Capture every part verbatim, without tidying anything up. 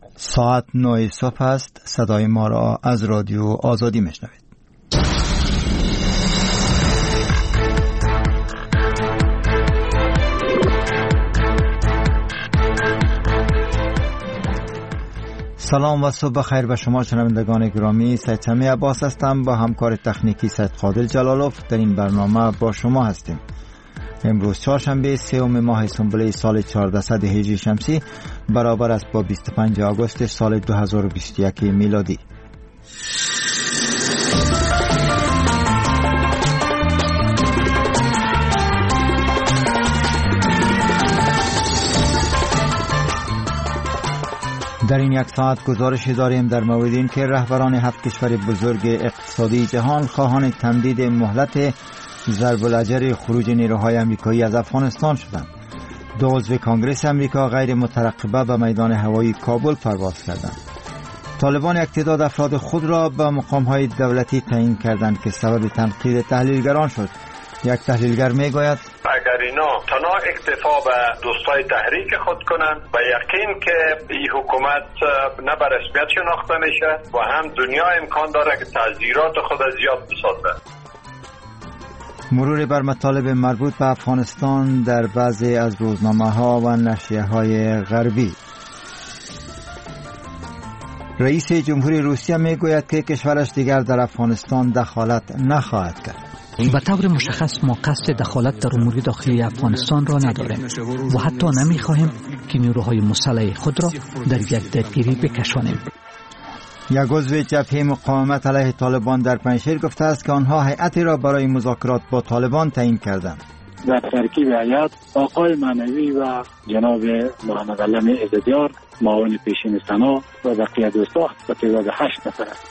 ساعت نه صبح است. صدای ما را از رادیو آزادی میشنوید. سلام و صبح بخیر به شما شنوندگان گرامی. سید سمی عباس هستم، با همکار تکنیکی سید قادل جلالوف در این برنامه با شما هستیم. امروز چهارشنبه سوم ماه سنبله سال چهاردهصد هجری شمسی برابر است با بیست و پنجم آگوست سال دو هزار و بیست و یک میلادی. در این یک ساعت گزارشی داریم در مورد این که رهبران هفت کشور بزرگ اقتصادی جهان خواهان تمدید مهلت ضرب الاجر خروج نیروهای امریکایی از افغانستان شدند. دو عضو کانگرس امریکا غیر مترقبه به میدان هوایی کابل پرواز کردند. طالبان اقتدار افراد خود را به مقام‌های دولتی تعیین کردند که سبب تنقید تحلیلگران شد. یک تحلیلگر میگوید اگر اینا تنها اکتفا به دوستای تحریک خود کنند و یقین که این حکومت نه به رسمیت شناخته میشه و هم دنیا امکان داره که تغییرات خود زیاد بسازه. مرور بر مطالب مربوط به افغانستان در بعضی از روزنامه‌ها و نشریه‌های غربی. رئیس جمهوری روسیه میگوید که کشورش دیگر در افغانستان دخالت نخواهد کرد. به طور مشخص ما قصد دخالت در امور داخلی افغانستان را نداریم و حتی نمی‌خواهیم که نیروهای مسلح خود را در یک درگیری بکشانیم. یک عضو جبهه مقاومت علیه طالبان در پنجشیر گفته است که آنها هیئتی را برای مذاکرات با طالبان تعیین کردند. در ترکیب هیئت آقای معنوی و جناب محمد علم عزتیار معاون پیشین سنا و بقیه دوستا به تعداد هشت نفر است.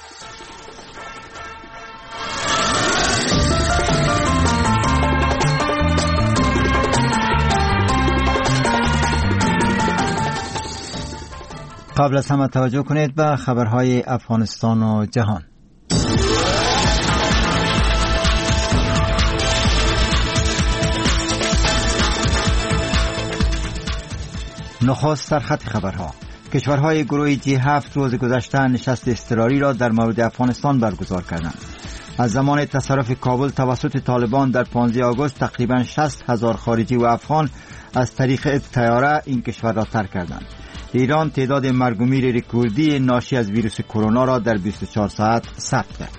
قبل از همه توجه کنید به خبرهای افغانستان و جهان. نخست در خط خبرها. کشورهای گروه جی هفت روز گذشته نشست اضطراری را در مورد افغانستان برگزار کردند. از زمان تصرف کابل توسط طالبان در پانزده آگوست تقریباً شصت هزار خارجی و افغان از طریق طیاره این کشور را ترک کردند. ایران تعداد مرگ و میر رکوردی ناشی از ویروس کرونا را در بیست و چهار ساعت ثبت کرد.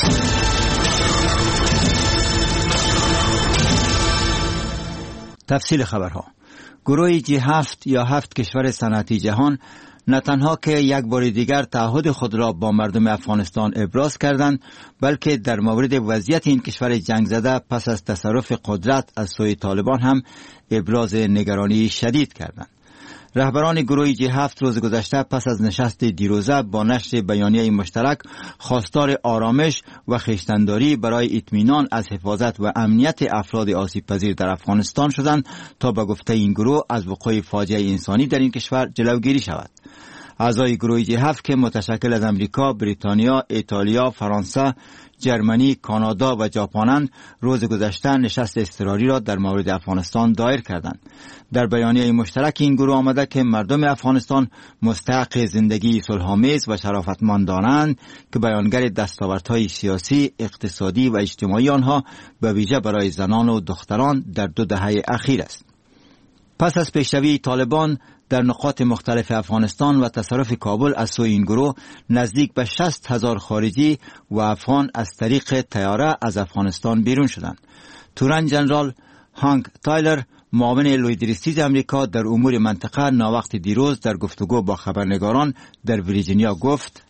تفصیل خبرها. گروه جی هفت یا هفت کشور صنعتی جهان نه تنها که یک بار دیگر تعهد خود را با مردم افغانستان ابراز کردند، بلکه در مورد وضعیت این کشور جنگ زده پس از تصرف قدرت از سوی طالبان هم ابراز نگرانی شدید کردند. رهبران گروه جی هفت روز گذشته پس از نشست دیروزه با نشر بیانیه مشترک خواستار آرامش و خویشتنداری برای اطمینان از حفاظت و امنیت افراد آسیب پذیر در افغانستان شدند تا به گفته این گروه از وقوع فاجعه انسانی در این کشور جلوگیری شود. اعضای گروه جی هفت که متشکل از امریکا، بریتانیا، ایتالیا، فرانسه، جرمنی، کانادا و ژاپنند روز گذشته نشست اضطراری را در مورد افغانستان دایر کردند. در بیانیه مشترک این گروه آمده که مردم افغانستان مستحق زندگی صلح‌آمیز و شرافتمندانند که بیانگر دستاوردهای سیاسی، اقتصادی و اجتماعی آنها به ویژه برای زنان و دختران در دو دهه اخیر است. پس از پیشروی طالبان در نقاط مختلف افغانستان و تصرف کابل از سوی این گروه نزدیک به شصت هزار خارجی و افغان از طریق طیاره از افغانستان بیرون شدند. تورن جنرال هانک تایلر معاون لویدریستیز امریکا در امور منطقه ناوقت دیروز در گفتگو با خبرنگاران در ویرجینیا گفت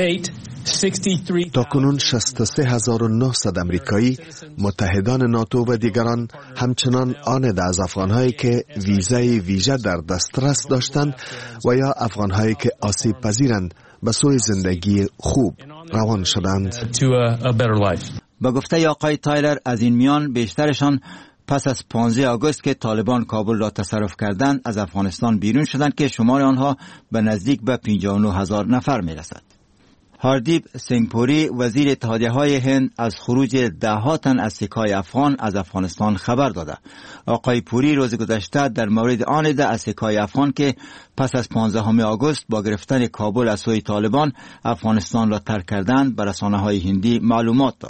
تاکنون شصت و سه هزار و نهصد امریکایی، متحدان ناتو و دیگران، همچنان آن از افغانهایی که ویزای ویژه در دسترس داشتند و یا افغانهایی که آسیب پذیرند به سوی زندگی خوب روان شدند. با گفته آقای تایلر از این میان بیشترشان پس از پانزده آگوست که طالبان کابل را تصرف کردند از افغانستان بیرون شدند که شمار آنها به نزدیک به پنجاه و نه هزار نفر می رسد. هاردیپ سنگپوری وزیر اتحادیه های هند از خروج ده ها تن از سکه‌های افغان از افغانستان خبر داده. آقای پوری روز گذشته در مورد آن ده از سکه‌های افغان که پس از پانزدهم آگوست با گرفتن کابل از سوی طالبان افغانستان را ترک کردند به رسانه‌های هندی معلومات داد.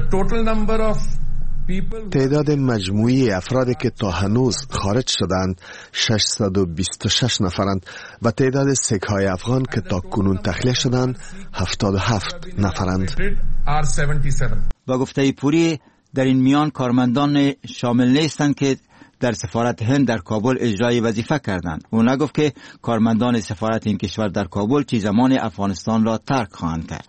تعداد مجموعی افرادی که تا هنوز خارج شدند ششصد و بیست و شش نفرند و تعداد سکه‌های افغان که تا کنون تخلیه شدند هفتاد و هفت نفرند. با گفته پوری در این میان کارمندان شامل نیستند که در سفارت هند در کابل اجرای وظیفه کردند. او نگفت که کارمندان سفارت این کشور در کابل چه زمان افغانستان را ترک خواهند کرد.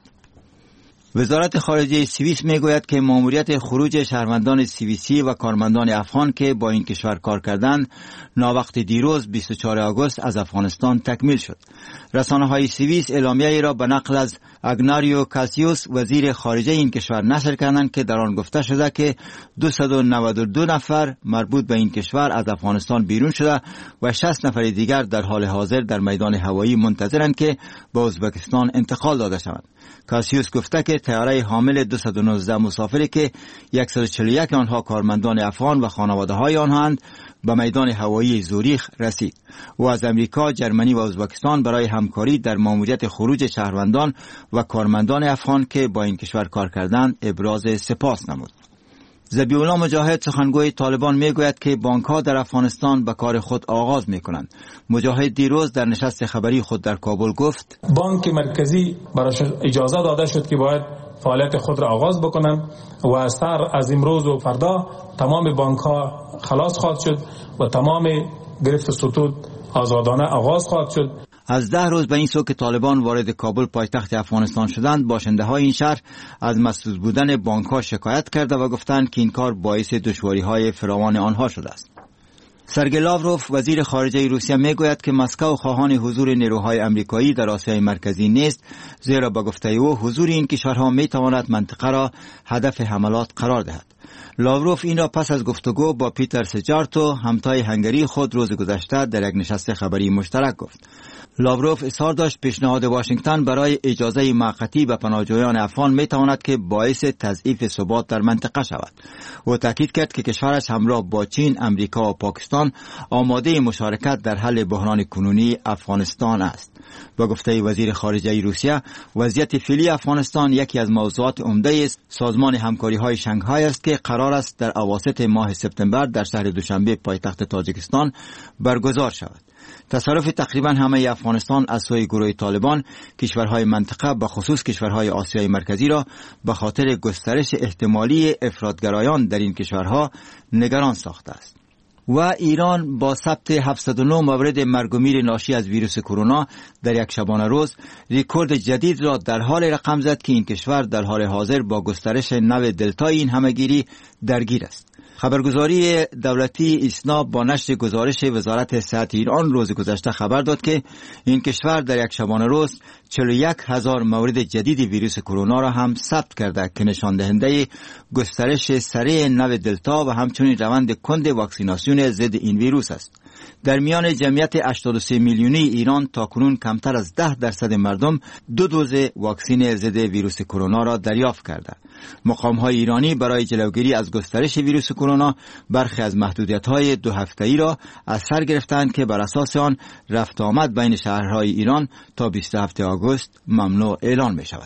وزارت خارجه سوئیس میگوید که ماموریت خروج شهروندان سوئیسی و کارمندان افغان که با این کشور کار کردند ناوقت دیروز بیست و چهارم آگوست از افغانستان تکمیل شد. رسانه‌های سوئیس اعلامیه‌ای را به نقل از اگناریو کاسیوس وزیر خارجه این کشور نشر کردند که در آن گفته شده که دویست و نود و دو نفر مربوط به این کشور از افغانستان بیرون شده و شصت نفر دیگر در حال حاضر در میدان هوایی منتظرند که به ازبکستان انتقال داده شوند. کاسیوس گفته که طیاره حامل دویست و نوزده مسافری که صد و چهل و یک آنها کارمندان افغان و خانواده‌های آنهاند به میدان هوایی زوریخ رسید. او از امریکا، جرمنی و ازبکستان برای همکاری در ماموریت خروج شهروندان و کارمندان افغان که با این کشور کار کردند ابراز سپاس نمود. ذبیح‌الله مجاهد سخنگوی طالبان میگوید که بانک‌ها در افغانستان به کار خود آغاز می‌کنند. مجاهد دیروز در نشست خبری خود در کابل گفت بانک مرکزی براش اجازه داده شد که باید فعالیت خود را آغاز بکنند و از سر از امروز و فردا تمام بانک‌ها خلاص خواهد شد و تمام گرفت سطوح آزادانه آغاز خواهد شد. از ده روز به این سو که طالبان وارد کابل پایتخت افغانستان شدند، باشنده های این شهر از مسدود بودن بانک ها شکایت کرده و گفتند که این کار باعث دشواری های فراوان آنها شده است. سرگئی لاوروف وزیر خارجه روسیه میگوید که مسکو خواهان حضور نیروهای آمریکایی در آسیای مرکزی نیست، زیرا به گفته او حضور این کشورها میتواند منطقه را هدف حملات قرار دهد. لاوروف این را پس از گفتگو با پیتر سجارتو همتای هنگری خود روز گذشته در یک نشست خبری مشترک گفت. لاوروف اصرار داشت پیشنهاد واشنگتن برای اجازه موقتی به پناهجویان افغان میتواند که باعث تضعیف ثبات در منطقه شود. او تاکید کرد که کشورش همراه با چین، امریکا و پاکستان آماده مشارکت در حل بحران کنونی افغانستان است. با گفته وزیر خارجه روسیه، وضعیت فعلی افغانستان یکی از موضوعات عمده است سازمان همکاری های شنگهای است که قرار است در اواسط ماه سپتامبر در شهر دوشنبه پایتخت تاجیکستان برگزار شود. تصرف تقریبا همه افغانستان از سوی گروه طالبان کشورهای منطقه به خصوص کشورهای آسیای مرکزی را به خاطر گسترش احتمالی افراطگرایان در این کشورها نگران ساخته است. و ایران با ثبت هفتصد و نه مورد مرگ و میر ناشی از ویروس کرونا در یک شبانه روز رکورد جدید را در حال رقم زد که این کشور در حال حاضر با گسترش نو دلتا این همهگیری درگیر است. خبرگزاری دولتی اسناب با نشر گزارش وزارت صحت ایران روز گذشته خبر داد که این کشور در یک شبانه روز چهل و یک هزار مورد جدید ویروس کرونا را هم ثبت کرده که نشان دهنده گسترش سریع نو دلتا و همچنین روند کند واکسیناسیون ضد این ویروس است. در میان جمعیت هشتاد و سه میلیونی ایران تاکنون کمتر از ده درصد مردم دو دوز واکسن ضد ویروس کرونا را دریافت کرده. مقام‌های ایرانی برای جلوگیری از گسترش ویروس کرونا برخی از محدودیت‌های دو هفته‌ای را از سر گرفتند که بر اساس آن رفت آمد بین شهرهای ایران تا بیست و هفتم آگوست ممنوع اعلان می‌شود.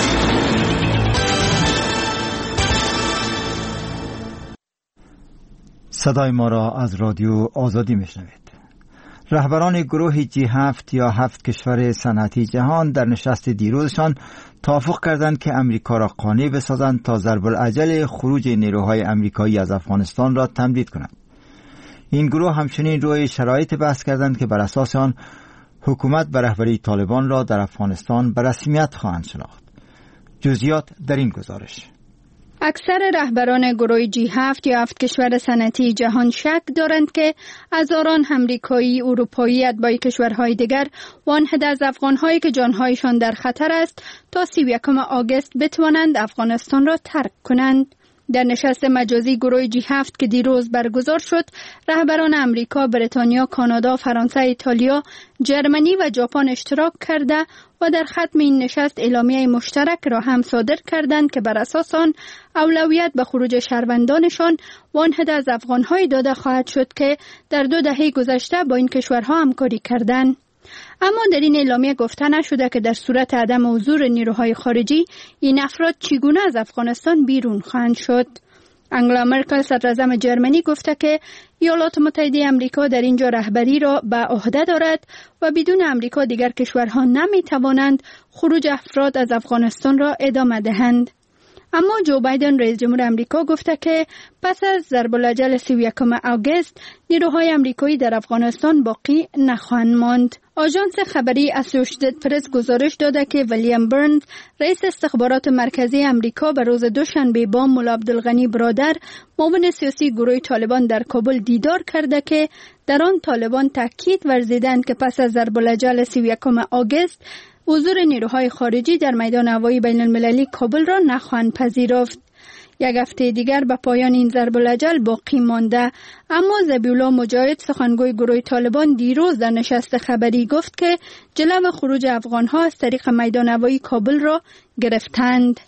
صدای ما را از رادیو آزادی میشنوید. رهبران گروه جی هفت یا هفت کشور صنعتی جهان در نشست دیروزشان توافق کردند که امریکا را قانع بسازند تا ضرب العجل خروج نیروهای امریکایی از افغانستان را تمدید کنند. این گروه همچنین روی شرایط بحث کردند که بر اساس آن حکومت به رهبری طالبان را در افغانستان به رسمیت خواهند شناخت. جزئیات در این گزارش. اکثر رهبران گروه جی هفت یا هفت کشور صنعتی جهان شک دارند که هزاران امریکایی، اروپایی، اتباع کشورهای دیگر و آن عده از افغانهایی که جانهایشان در خطر است تا سی و یکم آگوست بتوانند افغانستان را ترک کنند. در نشست مجازی گروه جی هفت که دیروز برگزار شد، رهبران امریکا، بریتانیا، کانادا، فرانسه، ایتالیا، جرمنی و ژاپن اشتراک کرده و در ختم این نشست اعلامیه مشترک را هم صادر کردند که بر اساس آن اولویت به خروج شهروندانشان و آن عده از افغان‌های داده خواهد شد که در دو دهه گذشته با این کشورها همکاری کردند. اما در این اعلامیه گفته نشده که در صورت عدم حضور نیروهای خارجی این افراد چگونه از افغانستان بیرون خواهند شد. انگلا مرکل صدراعظم جرمنی گفته که ایالات متحده آمریکا در اینجا رهبری را به عهده دارد و بدون آمریکا دیگر کشورها نمی توانند خروج افراد از افغانستان را ادامه دهند. اما جو بایدن رئیس جمهور آمریکا گفته که پس از ضرب الاجل سی و یکم آگوست نیروهای آمریکایی در افغانستان باقی نخواهند ماند. آژانس خبری اسوشییتد پرس گزارش داده که ویلیام برنز رئیس استخبارات مرکزی آمریکا به روز دوشنبه با مولا عبدالغنی برادر معاون سیاسی گروه طالبان در کابل دیدار کرده که در آن طالبان تاکید ورزیدند که پس از ضرب الاجل سی و یکم آگوست حضور نیروهای خارجی در میدان هوایی بین المللی کابل را نخواهند پذیرفت. یک هفته دیگر به پایان این ضرب الاجل باقی مانده، اما ذبیحالله مجاهد سخنگوی گروه طالبان دیروز در نشست خبری گفت که جلو خروج افغانها از طریق میدان هوایی کابل را گرفتند.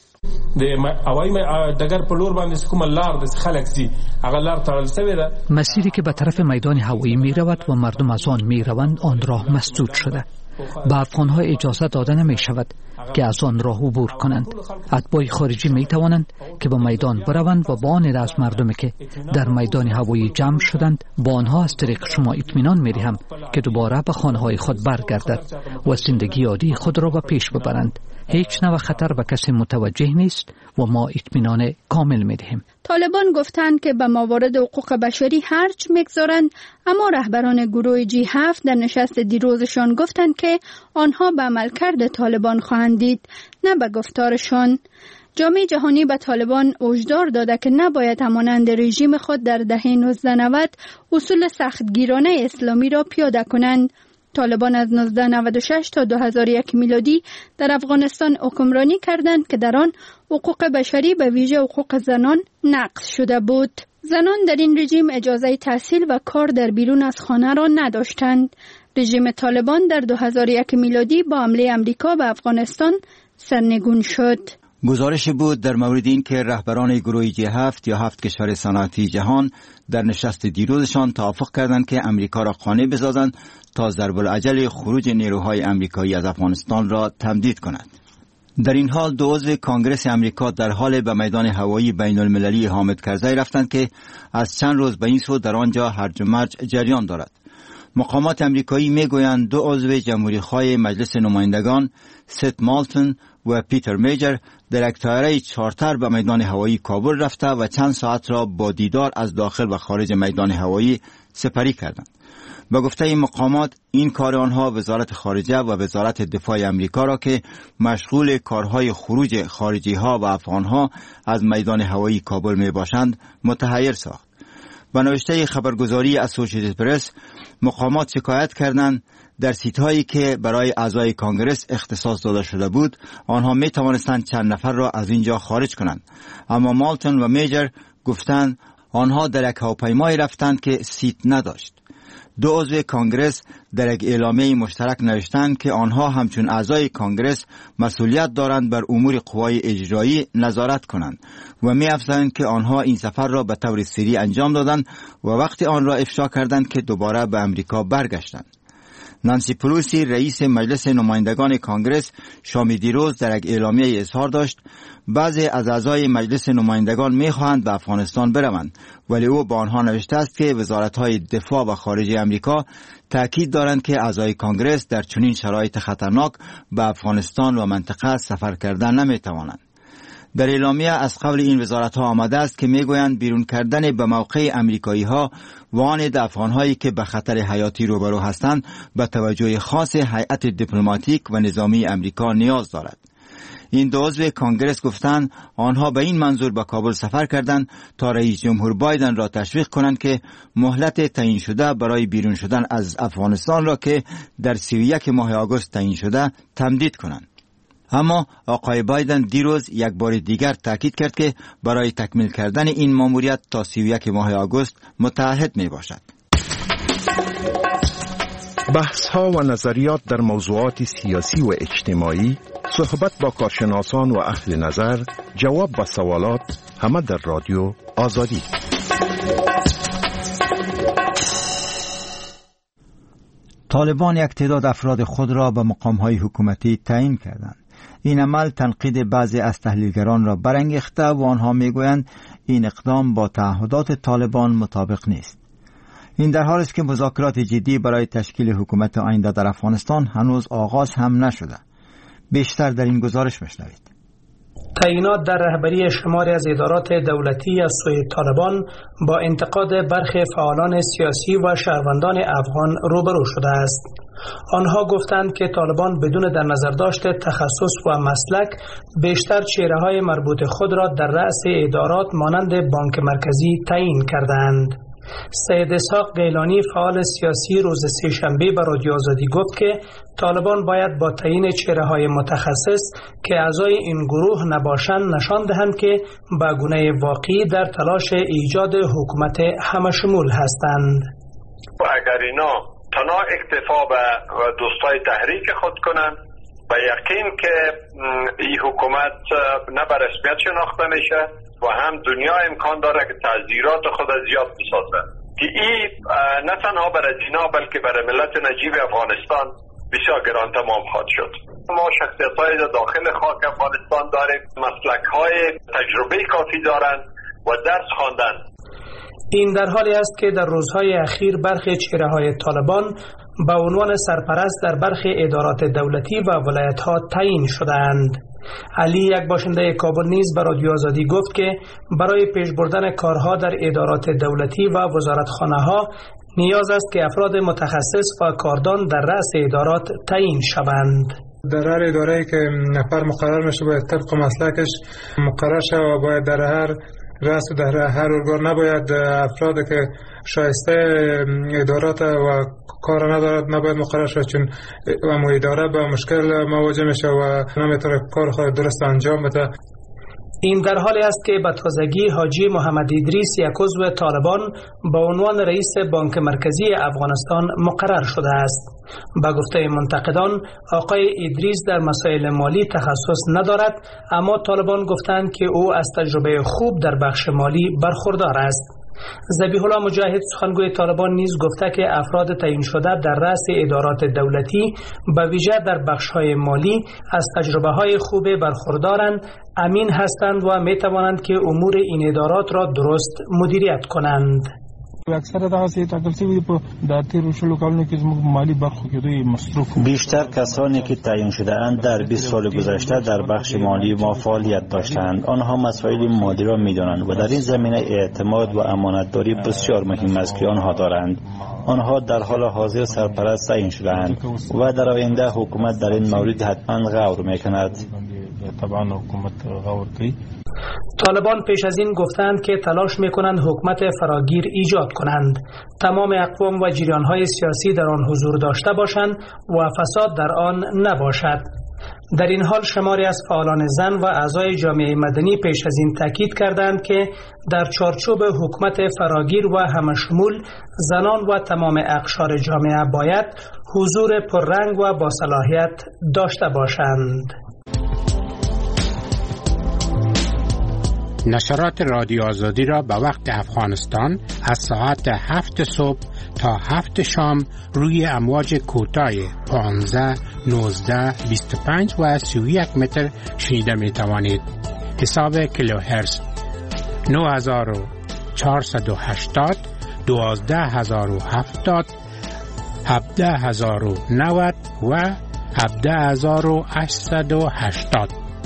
مسیری که به طرف میدان هوایی می رود و مردم از آن می روند آن راه مسدود شده. به افغانها اجازه داده نمی شود که از آن راه عبور کنند. اتباع خارجی می توانند که به میدان بروند و با آن از مردمی که در میدان هوایی جمع شدند با آنها از طریق شما اطمینان می دهم که دوباره به خانه های خود برگردد و زندگی عادی خود را به پیش ببرند. هیچ نوع خطر به کسی متوجه نیست و ما اطمینان کامل می دهیم. طالبان گفتند که به موارد حقوق بشری هرچ میگذارند، اما رهبران گروه جی هفت در نشست دیروزشان گفتند که آنها به عملکرد طالبان خواهند دید، نه به گفتارشان. جامعه جهانی به طالبان هشدار داده که نباید همانند رژیم خود در دهه نوزده نود اصول سختگیرانه اسلامی را پیاده کنند. طالبان از نوزده نود و شش تا دو هزار و یک میلادی در افغانستان حکمرانی کردند که در آن حقوق بشری به ویژه حقوق زنان نقض شده بود. زنان در این رژیم اجازه تحصیل و کار در بیرون از خانه را نداشتند. رژیم طالبان در دو هزار و یک میلادی با حمله امریکا به افغانستان سرنگون شد. گزارش بود در مورد این که رهبران گروه جی هفت یا هفت کشور صنعتی جهان در نشست دیروزشان توافق کردند که امریکا را قانع بسازند تا ضرب الاجل خروج نیروهای امریکایی از افغانستان را تمدید کند. در این حال دو عضو کانگرس امریکا در حال به میدان هوایی بین المللی حامد کرزی رفتند که از چند روز به این سو در آنجا هرج و مرج جریان دارد. مقامات امریکایی میگویند دو عضو جمهوری‌خواه مجلس نمایندگان ست مالتون و پیتر میجر در یک طیاره چارتر به میدان هوایی کابل رفته و چند ساعت را با دیدار از داخل و خارج میدان هوایی سپری کردند. به گفته این مقامات این کار آنها وزارت خارجه و وزارت دفاع امریکا را که مشغول کارهای خروج خارجی ها و افغان از میدان هوایی کابل می باشند متحیر ساخت. به نوشته خبرگزاری اسوشییتد پرس مقامات شکایت کردند در سیت هایی که برای اعضای کانگرس اختصاص داده شده بود آنها می توانستند چند نفر را از اینجا خارج کنند، اما مالتون و میجر گفتند آنها در یک هواپیمایی رفتند که سیت نداشت. دو عضو کانگرس در یک اعلامیه مشترک نوشتند که آنها همچون اعضای کانگرس مسئولیت دارند بر امور قوای اجرایی نظارت کنند و می افزایند که آنها این سفر را به طور سری انجام دادند و وقتی آن را افشا کردند که دوباره به امریکا برگشتند. نانسی پلوسی رئیس مجلس نمایندگان کانگرس شام دیروز در یک اعلامیه اظهار داشت بعضی از اعضای مجلس نمایندگان می‌خواهند به افغانستان بروند، ولی او با آنها نوشته است که وزارت‌های دفاع و خارجه آمریکا تاکید دارند که اعضای کانگرس در چنین شرایط خطرناک به افغانستان و منطقه سفر کردن نمی‌توانند. در اعلامیه از قبل این وزارت‌ها آمده است که میگویند بیرون کردن به موقع امریکایی‌ها و آن افغان‌هایی که به خطر حیاتی روبرو هستند به توجه خاص هیئت دیپلماتیک و نظامی امریکا نیاز دارد. این دو عضو کانگرس گفتند آنها به این منظور به کابل سفر کردند تا رئیس جمهور بایدن را تشویق کنند که مهلت تعیین شده برای بیرون شدن از افغانستان را که در سی و یک ماه آگوست تعیین شده تمدید کنند. اما آقای بایدن دیروز یک بار دیگر تاکید کرد که برای تکمیل کردن این ماموریت تا سی و یک ماه آگوست متعهد می باشد. بحث ها و نظریات در موضوعات سیاسی و اجتماعی، صحبت با کارشناسان و اهل نظر، جواب به سوالات، همه در رادیو آزادی. طالبان یک تعداد افراد خود را به مقام‌های حکومتی تعیین کردند. این عمل تنقید بعضی از تحلیلگران را برانگیخته و آنها میگویند این اقدام با تعهدات طالبان مطابق نیست. این در حالی است که مذاکرات جدی برای تشکیل حکومت آینده در افغانستان هنوز آغاز هم نشده. بیشتر در این گزارش بشنوید. تعیینات در رهبری شماری از ادارات دولتی از سوی طالبان با انتقاد برخی فعالان سیاسی و شهروندان افغان روبرو شده است. آنها گفتند که طالبان بدون در نظر داشت تخصص و مسلک بیشتر چهره‌های مربوط خود را در رأس ادارات مانند بانک مرکزی تعیین کردند. سید اسحاق گیلانی فعال سیاسی روز سه‌شنبه به رادیو آزادی گفت که طالبان باید با تعیین چهره‌های متخصص که اعضای این گروه نباشند نشان دهند که به گونه واقعی در تلاش ایجاد حکومت همشمول هستند. اگر اینا تنها اکتفا به دوستای تحریک خود کنند و یقین که این حکومت نه به رسمیت شناخته میشه و هم دنیا امکان داره که تعذیرات خود زیاد بسازه که این نه تنها برای دینا بلکه برای ملت نجیب افغانستان بسیار گران تمام خواهد شد. ما شخصیت های داخل خاک افغانستان داریم، مسلک های تجربه کافی دارند و درس خواندن. این در حالی است که در روزهای اخیر برخی چهره‌های طالبان به عنوان سرپرست در برخی ادارات دولتی و ولایت‌ها تعیین شدند. علی یک باشنده کابل نیز به رادیو آزادی گفت که برای پیش بردن کارها در ادارات دولتی و وزارتخانه‌ها نیاز است که افراد متخصص و کاردان در رأس ادارات تعیین شوند. در هر اداره‌ای که نفر مقرر میشه باید طبق مسلکش مقرر شود و باید در هر رأس و در هر ارگان نباید افرادی که شایسته ادارات و کار ندارد نباید مقرر شد، چون اما اداره با مشکل مواجه میشه و نمیتونه کار خود درست انجام بده. این در حالی است که به تازگی حاجی محمد ادریس یک عضو طالبان به عنوان رئیس بانک مرکزی افغانستان مقرر شده است. به گفته منتقدان آقای ادریس در مسائل مالی تخصص ندارد، اما طالبان گفتند که او از تجربه خوب در بخش مالی برخوردار است. ذبیح الله مجاهد سخنگوی طالبان نیز گفته که افراد تعیین شده در رأس ادارات دولتی به ویژه در بخش‌های مالی از تجربه‌های خوب برخوردارند، امین هستند و می‌توانند که امور این ادارات را درست مدیریت کنند. اکثر دغه سي ټاکل شوی په د تیر شلو کالونو کې زموږ مالی برخو کې دوی مصرف. بیشتر کسانی که تعیین شده اند در بیست سال گذشته در بخش مالی ما فعالیت داشتند. آنها مسائل مالی را می‌دانند و در این زمینه اعتماد و امانتداری بسیار مهم است که آنها دارند. آنها در حال حاضر سرپرست تعیین شده‌اند و در آینده حکومت در این مورد حتما غور می‌کند. طبعا حکومت غور کوي. طالبان پیش از این گفتند که تلاش میکنند حکومت فراگیر ایجاد کنند، تمام اقوام و جریانهای سیاسی در آن حضور داشته باشند و فساد در آن نباشد. در این حال شماری از فعالان زن و اعضای جامعه مدنی پیش از این تاکید کردند که در چارچوب حکومت فراگیر و همشمول زنان و تمام اقشار جامعه باید حضور پررنگ و با صلاحیت داشته باشند. نشرات رادیو آزادی را به وقت افغانستان از ساعت هفت صبح تا هفت شام روی امواج کوتاه پانزده، نوزده، بیست و پنج و سی و یک متر شنیده می توانید. حساب کیلوهرتز نه هزار و چهارصد و هشتاد، دوازده هزار و هفتاد، هفده هزار و نود و هفده هزار و هشتصد و هشتاد.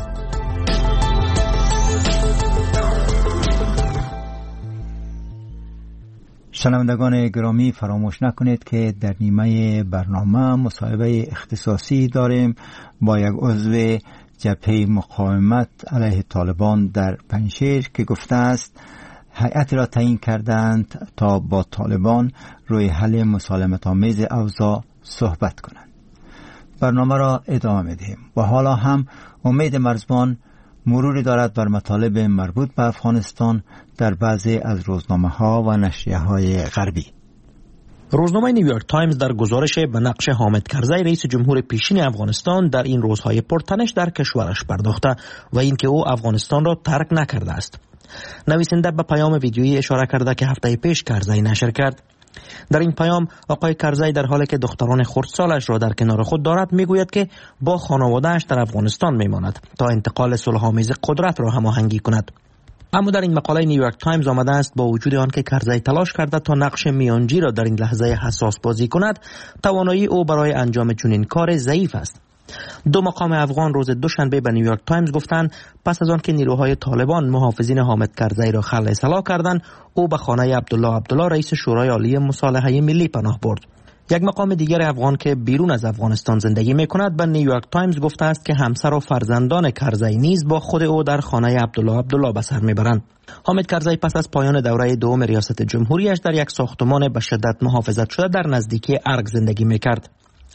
شنوندگان گرامی، فراموش نکنید که در نیمه برنامه مصاحبه اختصاصی داریم با یک عضو جبهه مقاومت علیه طالبان در پنجشیر که گفته است هیئتی را تعیین کردند تا با طالبان روی حل مسالمت آمیز اوضاع صحبت کنند. برنامه را ادامه می‌دهیم و حالا هم امید مرزبان مروری دارد بر مطالب مربوط به افغانستان در بعضی از روزنامه‌ها و نشریه‌های غربی. روزنامه نیویورک تایمز در گزارش به نقش حامد کرزی رئیس جمهور پیشین افغانستان در این روزهای پرتنش در کشورش پرداخته و اینکه او افغانستان را ترک نکرده است. نویسنده به پیام ویدیویی اشاره کرده که هفته پیش کرزی نشر کرد. در این پیام آقای کرزی در حالی که دختران خردسالش را در کنار خود دارد میگوید که با خانواده‌اش در افغانستان میماند تا انتقال صلح‌آمیز قدرت را هماهنگی کند. اما در این مقاله نیویورک تایمز آمده است با وجود آن که کرزی تلاش کرده تا نقش میانجی را در این لحظه حساس بازی کند، توانایی او برای انجام چنین کار ضعیف است. دو مقام افغان روز دوشنبه به نیویورک تایمز گفتند پس از آن که نیروهای طالبان محافظین حامد کرزی را خلع سلاح کردند، او به خانه عبدالله عبدالله رئیس شورای عالی مصالحه ملی پناه برد. یک مقام دیگر افغان که بیرون از افغانستان زندگی می‌کند به نیویورک تایمز گفته است که همسر و فرزندان کرزی نیز با خود او در خانه عبدالله عبدالله به سر میبرند. حامد کرزی پس از پایان دوره دوم ریاست جمهوریش در یک ساختمان به شدت محافظت شده در نزدیکی ارگ زندگی می‌کرد.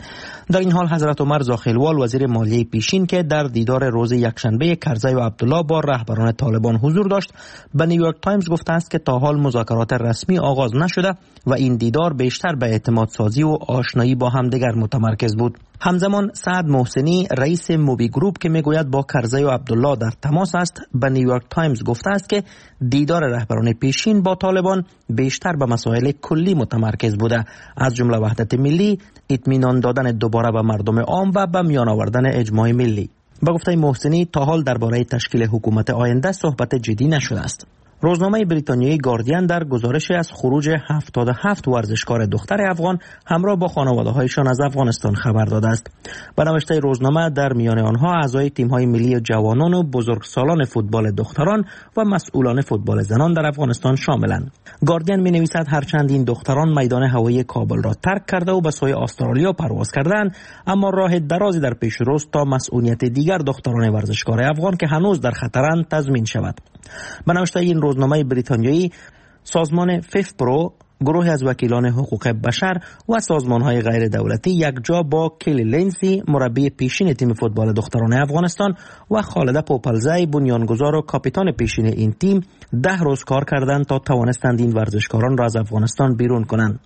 در این حال حضرت عمر زاخیلوال وزیر مالیه پیشین که در دیدار روز یکشنبه کرزی و عبدالله با رهبران طالبان حضور داشت به نیویورک تایمز گفته است که تا حال مذاکرات رسمی آغاز نشده و این دیدار بیشتر به اعتماد سازی و آشنایی با همدیگر متمرکز بود. همزمان سعد محسنی رئیس موبی گروپ که میگوید با کرزی و عبدالله در تماس است به نیویورک تایمز گفته است که دیدار رهبران پیشین با طالبان بیشتر به مسائل کلی متمرکز بوده، از جمله وحدت ملی، اطمینان دادن دوباره به مردم عام و به میان آوردن اجماع ملی. به گفته محسنی تا حال درباره تشکیل حکومت آینده صحبت جدی نشده است. روزنامه بریتانیایی گاردین در گزارش از خروج هفتاد و هفت ورزشکار دختر افغان همراه با خانواده‌هایشان از افغانستان خبر داده است. به نوشته روزنامه در میان آنها اعضای تیم‌های ملی جوانان و بزرگسالان فوتبال دختران و مسئولان فوتبال زنان در افغانستان شاملند. گاردین می‌نویسد هرچند این دختران میدان هوایی کابل را ترک کرده و به سوی استرالیا پرواز کردند، اما راه درازی در پیش روست تا مسئولیت دیگر دختران ورزشکار افغان که هنوز در خطرند تضمین شود. به نوشته این روزنامه بریتانیایی سازمان فیف پرو، گروه از وکیلان حقوق بشر و سازمان‌های غیر دولتی یکجا با کلی لینسی مربی پیشین تیم فوتبال دختران افغانستان و خالده پوپلزی بنیانگذار و کاپیتان پیشین این تیم ده روز کار کردند تا توانستند این ورزشکاران را از افغانستان بیرون کنند.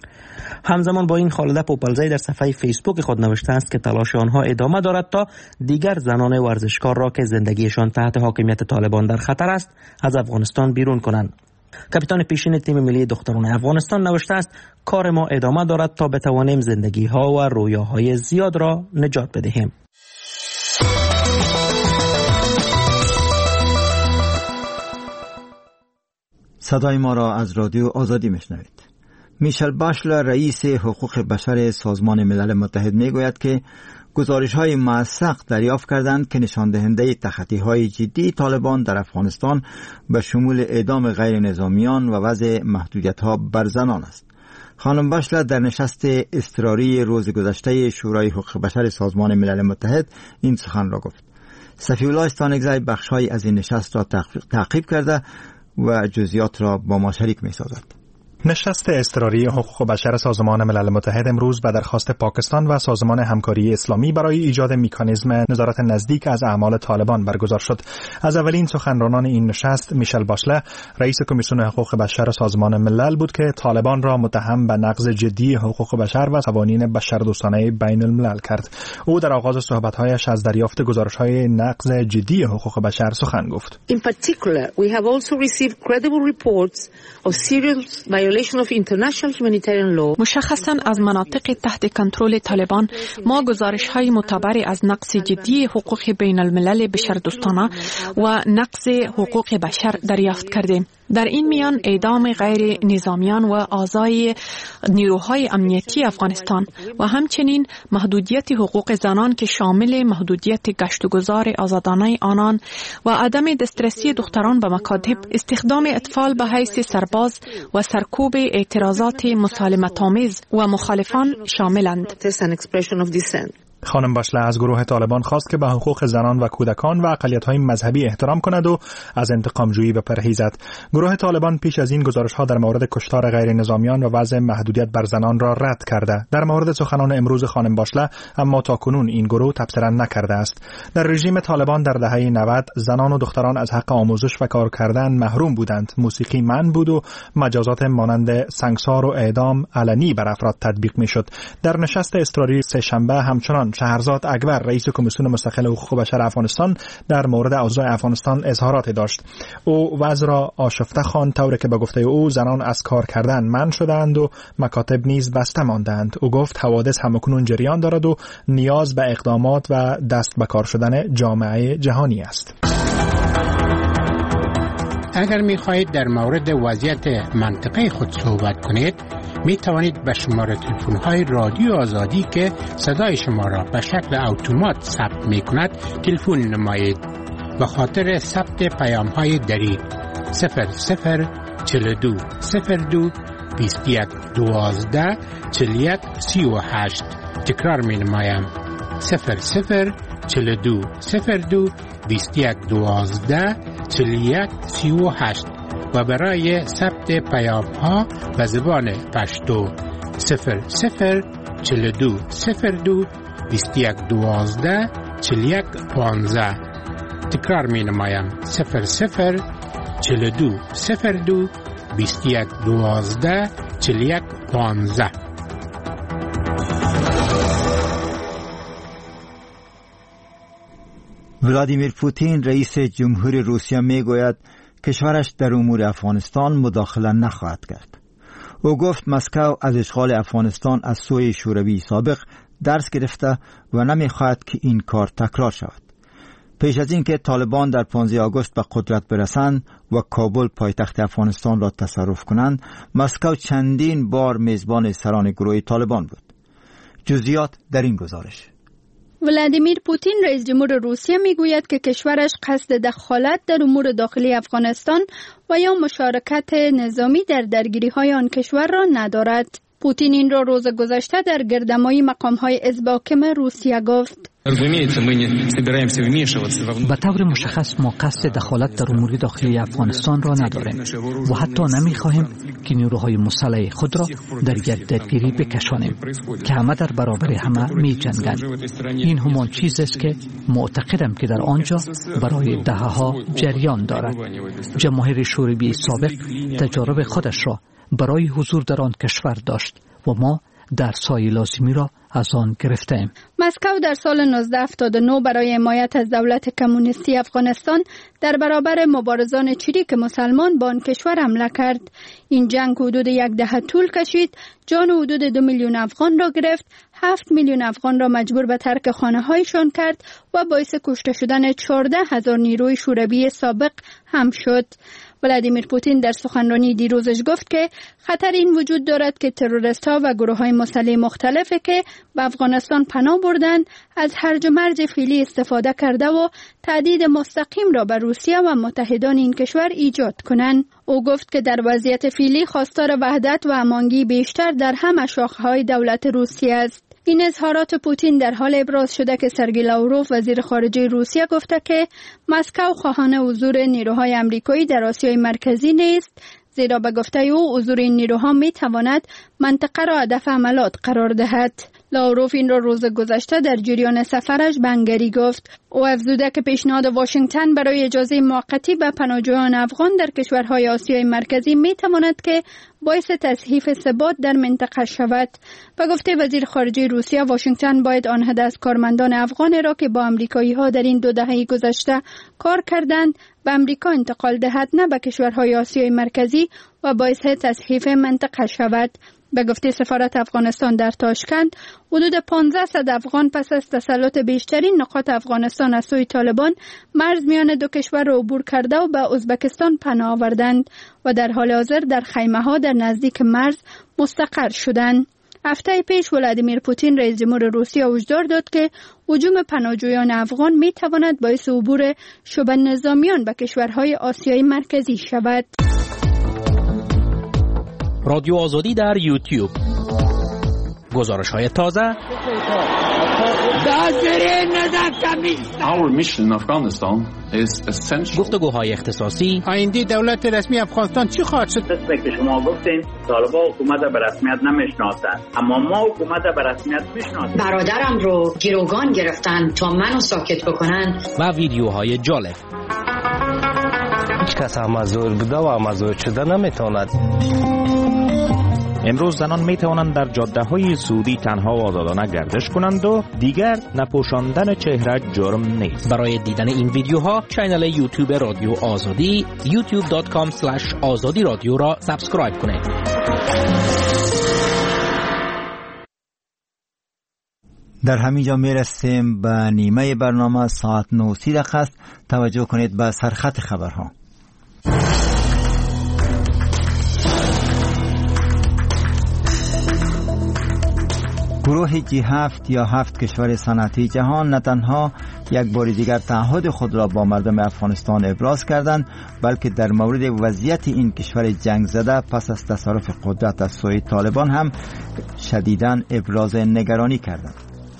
همزمان با این خالده پوپلزی در صفحه فیسبوک خود نوشته است که تلاش آنها ادامه دارد تا دیگر زنان ورزشکار را که زندگیشان تحت حاکمیت طالبان در خطر است از افغانستان بیرون کنند. کاپیتان پیشین تیم ملی دختران افغانستان نوشته است کار ما ادامه دارد تا بتوانیم زندگی ها و رویاهای زیاد را نجات بدهیم. صدای ما را از رادیو آزادی میشنوید. میشل باشلر رئیس حقوق بشر سازمان ملل متحد میگوید که گزارش‌های موثق دریافت کردند که نشان دهنده تخطی‌های جدی طالبان در افغانستان به شمول اعدام غیر نظامیان و وضع محدودیت‌ها بر زنان است. خانم باشلر در نشست اضطراری روز گذشته شورای حقوق بشر سازمان ملل متحد این سخن را گفت. صفی الله استانگزی بخش‌هایی از این نشست را تعقیب کرده و جزئیات را با ما شریک می‌سازد. نشست اضطراری حقوق بشر سازمان ملل متحد امروز به درخواست پاکستان و سازمان همکاری اسلامی برای ایجاد مکانیزم نظارت نزدیک از اعمال طالبان برگزار شد. از اولین سخنرانان این نشست میشل باشله رئیس کمیسیون حقوق بشر سازمان ملل بود که طالبان را متهم به نقض جدی حقوق بشر و قوانین بشردوستانه بین الملل کرد. او در آغاز صحبت‌هایش از دریافت گزارش‌های نقض جدی حقوق بشر سخن گفت. In particular, we have also received credible reports of serious مشخصاً از مناطق تحت کنترل طالبان ما گزارش‌های معتبر از نقض جدی حقوق بین الملل بشردوستانه و نقض حقوق بشر دریافت کردیم. در این میان اعدام غیر نظامیان و اعضای نیروهای امنیتی افغانستان و همچنین محدودیت حقوق زنان که شامل محدودیت گشت و گذار آزادانه آنان و عدم دسترسی دختران به مکاتب، استخدام اطفال به حیث سرباز و سرکوب اعتراضات مسالمت‌آمیز و مخالفان شاملند. خانم باشله از گروه طالبان خواست که به حقوق زنان و کودکان و اقلیت‌های مذهبی احترام کند و از انتقام‌جویی بپرهیزد. گروه طالبان پیش از این گزارش‌ها در مورد کشتار غیر نظامیان و وضع محدودیت بر زنان را رد کرده. در مورد سخنان امروز خانم باشله اما تاکنون این گروه تبصره نکرده است. در رژیم طالبان در دهه نود زنان و دختران از حق آموزش و کار کردن محروم بودند. موسیقی منع بود و مجازات مانند سنگسار و اعدام علنی بر افراد تطبیق می‌شد. در نشست اضطراری سه شنبه همچنان شهرزاد اکبر رئیس کمیسیون مستقل حقوق بشر افغانستان در مورد اوضاع افغانستان اظهاراتی داشت. او وضع را آشفته خواند طوری که به گفته او زنان از کار کردن منع شدند و مکاتب نیز بسته ماندند. او گفت حوادث همکنون جریان دارد و نیاز به اقدامات و دست به کار شدن جامعه جهانی است. اگر می خواهید در مورد وضعیت منطقه خود صحبت کنید می توانید به شماره تلفن های رادیو آزادی که صدای شما را به شکل اتومات ثبت می کند تلفن نمایید. به خاطر ثبت پیام های دریغ صفر صفر چهل و دو صفر دو بیست و یک دوازده چهل و یک سی و هشت تکرار می نمایم صفر صفر چهل و دو صفر دو بیست و یک دوازده چهل و یک سی و هشت و برای ثبت پیام ها به زبان پشتو صفر صفر چهل و دو صفر دو بیست و یک دوازده چهل و یک پانزده تکرار می نمایم صفر صفر چهل و دو صفر دو بیست و یک دوازده چهل و یک پانزده. ولادیمیر پوتین رئیس جمهور روسیه می گوید کشورش در امور افغانستان مداخله نخواهد کرد. او گفت مسکو از اشغال افغانستان از سوی شوروی سابق درس گرفته و نمی خواهد که این کار تکرار شود. پیش از اینکه طالبان در پانزده آگوست به قدرت برسند و کابل پایتخت افغانستان را تصرف کنند، مسکو چندین بار میزبان سران گروه طالبان بود. جزئیات در این گزارش. ولادیمیر پوتین رئیس جمهور روسیه میگوید که کشورش قصد دخالت در امور داخلی افغانستان و یا مشارکت نظامی در درگیری‌های آن کشور را ندارد. پوتین این را روز گذشته در گردمایی مقام‌های حزب حاکم روسیه گفت. به طور مشخص ما قصد دخالت در امور داخلی افغانستان را نداریم و حتی نمی‌خواهیم که نیروهای مسلح خود را در یک درگیری بکشانیم که همه در برابر همه می‌جنگند. این همان چیزی است که معتقدم که در آنجا برای دهه‌ها جریان دارد. جماهیر شوروی سابق تجارب خودش را برای حضور در آن کشور داشت و ما درس‌های لازمی را از آن گرفتیم. مسکو در سال نوزده هفتاد و نه برای حمایت از دولت کمونیستی افغانستان در برابر مبارزان چریک مسلمان به آن کشور حمله کرد. این جنگ حدود یک دهه طول کشید، جان حدود دو میلیون افغان را گرفت، هفت میلیون افغان را مجبور به ترک خانه‌هایشان کرد و باعث کشته شدن چهارده هزار نیروی شوروی سابق هم شد. ولادیمیر پوتین در سخنرانی دیروزش گفت که خطر این وجود دارد که تروریست‌ها و گروه‌های مسلح مختلفی که به افغانستان پناه بردند از هرج و مرج فعلی استفاده کرده و تهدید مستقیم را به روسیه و متحدان این کشور ایجاد کنند. او گفت که در وضعیت فعلی خواستار وحدت و هماهنگی بیشتر در همه شاخه‌های دولت روسیه است. این اظهارات پوتین در حال ابراز شده که سرگئی لاوروف وزیر خارجه روسیه گفته که مسکو خواهان حضور نیروهای آمریکایی در آسیای مرکزی نیست، زیرا به گفته او حضور این نیروها می تواند منطقه را هدف حملات قرار دهد. لاوروف این را روز گذشته در جریان سفرش به هنگری گفت. او افزوده که پیشنهاد واشنگتن برای اجازه موقتی به پناهجویان افغان در کشورهای آسیای مرکزی می تواند که باعث تصحیح ثبات در منطقه شود. به گفته وزیر خارجه روسیه، واشنگتن باید آن حد از کارمندان افغان را که با آمریکایی ها در این دو دهه گذشته کار کردند به آمریکا انتقال دهد، نه به کشورهای آسیای مرکزی و باعث تصحیح منطقه شود. به گفته سفارت افغانستان در تاشکند، حدود پانصد افغان پس از تسلط بیشترین نقاط افغانستان از سوی طالبان مرز میان دو کشور را عبور کرده و به ازبکستان پناه آوردند و در حال حاضر در خیمه‌ها در نزدیک مرز مستقر شدند. هفته پیش ولادیمیر پوتین رئیس جمهور روسیه هشدار داد که هجوم پناهجویان افغان می تواند باعث عبور شبه نظامیان به کشورهای آسیای مرکزی شود. رادیو آزادی در یوتیوب، گزارش‌های تازه، Our mission in Afghanistan is essential. گفتگوهای اختصاصی. آینده دولت رسمی افغانستان چی خواهد شد؟ مثل که شما گفتین طالبان حکومت به رسمیت نمیشناسند، اما ما حکومت به رسمیت میشناسیم. برادرم رو گروگان گرفتن تا منو ساکت بکنن. و ویدیوهای جالب. هیچ کس مزور بوده و مزور شده نمیتواند. امروز زنان می توانند در جاده های سعودی تنها و آزادانه گردش کنند و دیگر نپوشاندن چهره جرم نیست. برای دیدن این ویدیوها کانال یوتیوب رادیو آزادی یوتیوب دات کام اسلش آزادی رادیو را سابسکرایب کنید. در همینجا میرسیم به نیمه برنامه. ساعت نه و سی دقیقه است. توجه کنید به سرخط خبرها. گروه جی هفت یا هفت کشور صنعتی جهان نه تنها یک بار دیگر تعهد خود را با مردم افغانستان ابراز کردند، بلکه در مورد وضعیت این کشور جنگ زده پس از تصرف قدرت از سوی طالبان هم شدیداً ابراز نگرانی کردند.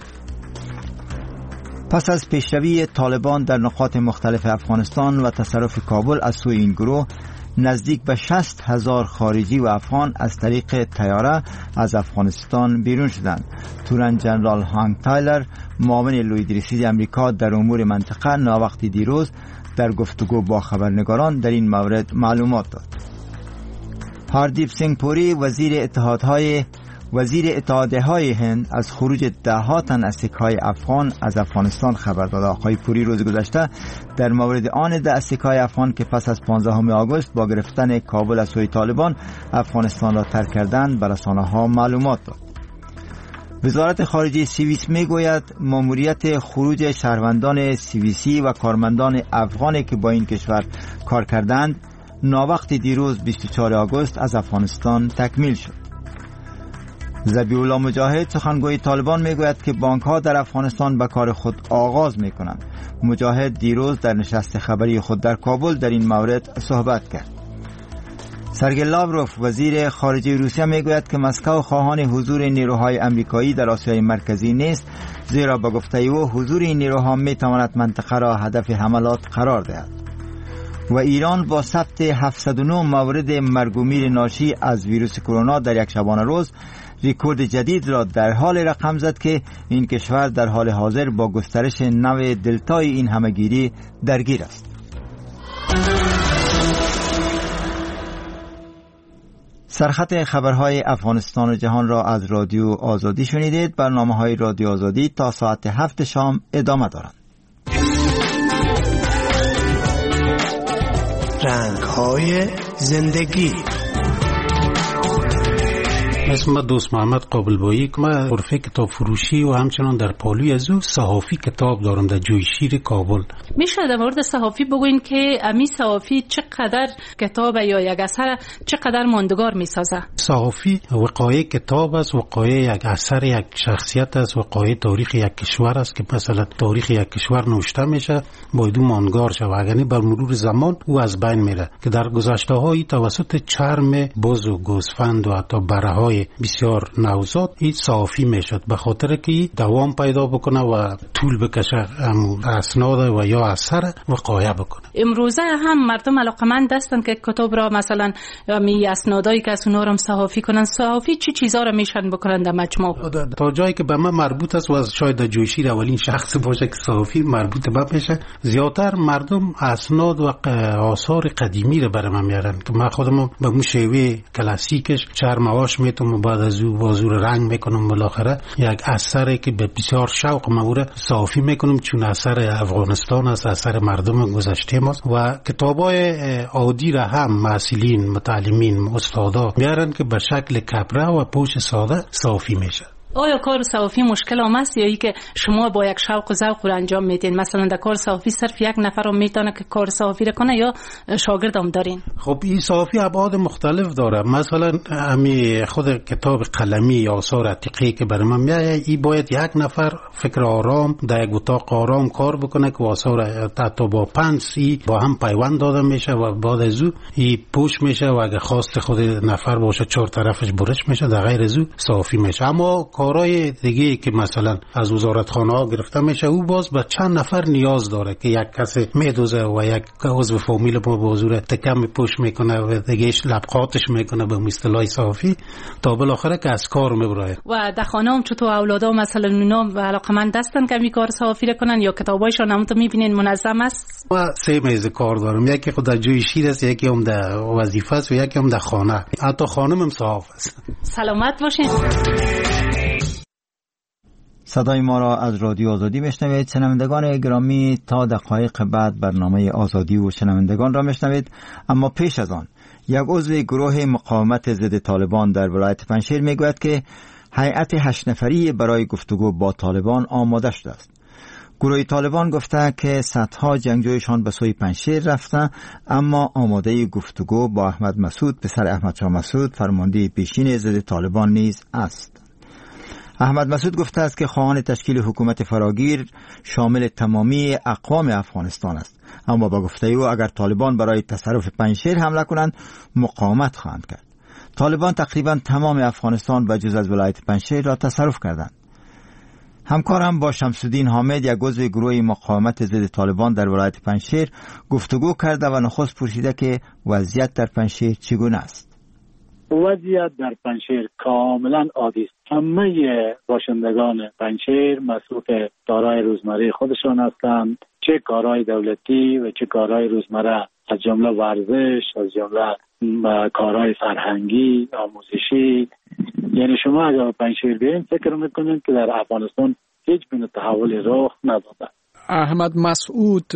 پس از پیشروی طالبان در نقاط مختلف افغانستان و تصرف کابل از سوی این گروه، نزدیک به شصت هزار خارجی و افغان از طریق طیاره از افغانستان بیرون شدند. تورن جنرال هانگ تایلر، معاون لویید رسید امریکا در امور منطقه، ناوقتی دیروز در گفتگو با خبرنگاران در این مورد معلومات داد. هاردیپ سینگ پوری، وزیر اتحادهای وزیر اتحادیه های هند، از خروج ده ها تن از سکه‌های افغان از افغانستان خبر داد. آقای پوری روز گذشته در مورد آن ده سکه‌های افغان که پس از پانزدهم آگوست با گرفتن کابل از سوی طالبان افغانستان را ترک کردند به رسانه‌ها معلومات داد. وزارت خارجه سوئیس میگوید ماموریت خروج شهروندان سوئیسی و کارمندان افغانی که با این کشور کار کردند ناوقت دیروز بیست و چهارم آگوست از افغانستان تکمیل شد. ذبیح الله مجاهد، سخنگوی طالبان، میگوید که بانک ها در افغانستان به کار خود آغاز میکنند. مجاهد دیروز در نشست خبری خود در کابل در این مورد صحبت کرد. سرگئی لاوروف، وزیر خارجه روسیه، میگوید که مسکو خواهان حضور نیروهای آمریکایی در آسیای مرکزی نیست، زیرا به گفته او حضور این نیروها میتواند منطقه را هدف حملات قرار دهد. و ایران با ثبت هفتصد و نه مورد مرگ و میر ناشی از ویروس کرونا در یک شبانه روز رکورد جدید را در حال رقم زد که این کشور در حال حاضر با گسترش نوع دلتای این همهگیری درگیر است. سرخط خبرهای افغانستان و جهان را از رادیو آزادی شنیدید. برنامه‌های رادیو آزادی تا ساعت هفت شام ادامه دارند. رنگ‌های زندگی. اسم من دوست محمد قابلبایی که من غرفه کتاب فروشی و همچنان در پالوی از او صحافی کتاب دارم در جویشیر کابل. میشه در مورد صحافی بگوین که امی صحافی چقدر کتاب یا یک اثر چقدر ماندگار میسازه؟ صحافی وقایع کتاب است، وقایع یک اثر یک شخصیت است، وقایع تاریخ یک کشور است که مثلا تاریخ یک کشور نوشته میشه باید ماندگار شه و اگر بر مرور زمان او از بین میره که در گذشته هایی توسط چرم بز و گوسفند و حتی بره‌های بسیار نوزاد این صحافی میشد به خاطر که دوام پیدا بکنه و طول بکشه اسناد و یا اثر وقایع بکنه. امروزه هم مردم علاقمند هستن که کتاب را مثلا می اسنادایی که از اونها را صحافی کنن. صحافی چی چیزا را میشن بکنن در مجموع؟ تا جایی که به من مربوط است و از شاید در جویشیر اولین شخص باشه که صحافی مربوط به بشه، زیادتر مردم اسناد و آثار قدیمی رو برام میارن که من خودم به اون شیوه کلاسیکش چرمواش میتونم بعد از او بازور رنگ میکنم بالاخره یک اثری که به بسیار شوق مورد صحافی میکنم چون اثر افغانستان است، اثر مردم گذشته ماست و کتابای عادی را هم مسئولین متعلمین استادا میارن که به شکل کپره و پوش ساده صحافی میشه. آیا کار صحافی مشکل آمد است یا ای که شما با یک شوق و ذوق رو انجام میدین؟ مثلا در کار صحافی صرف یک نفر رو میتونه که کار صحافی رو کنه یا شاگرد هم دارین؟ خب این صحافی ابعاد مختلف داره. مثلا امی خود کتاب قلمی یا آثار عتیقه که برای من میاد این باید یک نفر فکر آرام در یک اتاق آرام کار بکنه که آثار حتی با پنسی با هم پیوند داده میشه و بعد از او این پوش میشه و اگه خواست خود نفر باشه چهار طرفش برش میشه در غیر از او صحافی میشه. اما کارهای دیگه که مثلا از وزارتخانه ها گرفته میشه او باز به چند نفر نیاز داره که یک کسی میدوزه و یک عضو فامیل ما به حضور تکم پوش میکنه و دیگهش لبقاتش میکنه به اصطلاح صافی تا بالاخره که از کار میبره. و در خانه هم چطور اولادا مثلا اونا علاقمند هستن که می کار صافی کنن یا کتابایشان هم تو میبینین منظم است؟ و سه میز کار دارم، یکی خود در جوی شیر است، یکی هم در وظیفه است و یکی هم در خانه. حتی خانم هم صاف است. سلامت باشین. صدای ما را از رادیو آزادی میشنوید. شنوندگان گرامی تا دقایق بعد برنامه آزادی و شنوندگان را میشنوید، اما پیش از آن یک عضو گروه مقاومت ضد طالبان در ولایت پنجشیر میگوید که هیئت هشت نفری برای گفتگو با طالبان آماده شده است. گروه طالبان گفته که صدها جنگجویشان به سوی پنجشیر رفته، اما آماده گفتگو با احمد مسعود پسر احمد شاه مسعود فرمانده پیشین ضد طالبان نیز است. احمد مسعود گفته است که خواهان تشکیل حکومت فراگیر شامل تمامی اقوام افغانستان است، اما با گفته او اگر طالبان برای تصرف پنجشیر حمله کنند مقاومت خواهند کرد. طالبان تقریبا تمام افغانستان به جز از ولایت پنجشیر را تصرف کردند. همکارم با شمس‌الدین حامد یک عضو گروه مقاومت ضد طالبان در ولایت پنجشیر گفتگو کرده و نخست پرسیده که وضعیت در پنجشیر چگونه است. وضعیت در پنجشیر کاملا عادی است. همه باشندگان پنجشیر مصروف کارهای روزمره خودشان هستند، چه کارهای دولتی و چه کارهای روزمره، از جمله ورزش، از جمله کارهای فرهنگی، آموزشی. یعنی شما اگر پنجشیر بیاین فکر میکنین که در افغانستان هیچ گونه تحولی رخ نداده. احمد مسعود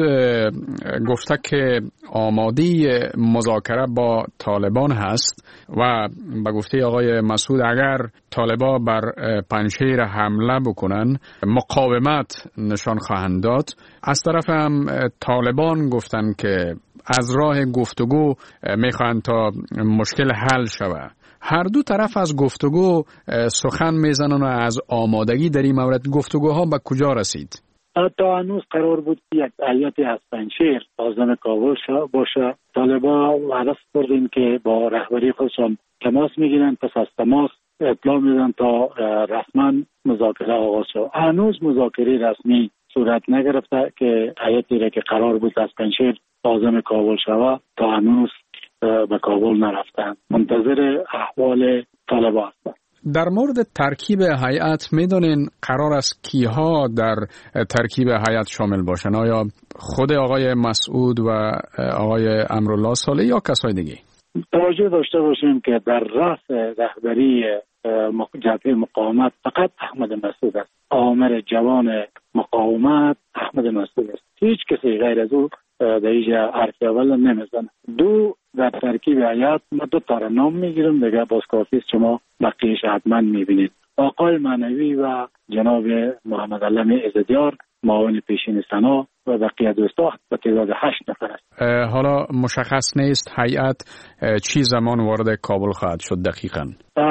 گفته که آمادی مذاکره با طالبان هست و به گفته آقای مسعود اگر طالبان بر پنجشیر حمله بکنن مقاومت نشان خواهند داد. از طرف هم طالبان گفتن که از راه گفتگو میخواهند تا مشکل حل شود. هر دو طرف از گفتگو سخن میزنن و از آمادگی در این مورد گفتگوها به کجا رسید؟ تا هنوز قرار بود یک هیئتی از پنجشیر عازم کابل باشه. طالبان وعده کردن که با رهبری خودشان تماس میگیرن، پس از تماس اطلاع میدن تا رسما مذاکره آغاز شد. هنوز مذاکره رسمی صورت نگرفته که هیئتی را که قرار بود از پنجشیر عازم کابل شود تا هنوز به کابل نرفتن. منتظر احوال طالبان هستند. در مورد ترکیب هیئت میدونین قرار است کیها در ترکیب هیئت شامل باشن؟ آیا خود آقای مسعود و آقای امرالله صالح یا کسای دیگه؟ توجه داشته باشیم که در رأس رهبری جبهه مقاومت فقط احمد مسعود است. آمر جوان مقاومت احمد مسعود است. هیچ کسی غیر از او در اینجا حرف اول نمیزنه. دو در ترکیب هیئت ما دو تا را نام میگیرم دیگه، باز کافی است شما بقیه‌اش حتما میبینید. آقای معنوی و جناب محمد علم عزتیار معاون پیشین سنا و بقیه دوستا به تعداد هشت نفر است. حالا مشخص نیست هیئت چی زمان وارد کابل خواهد شد دقیقاً؟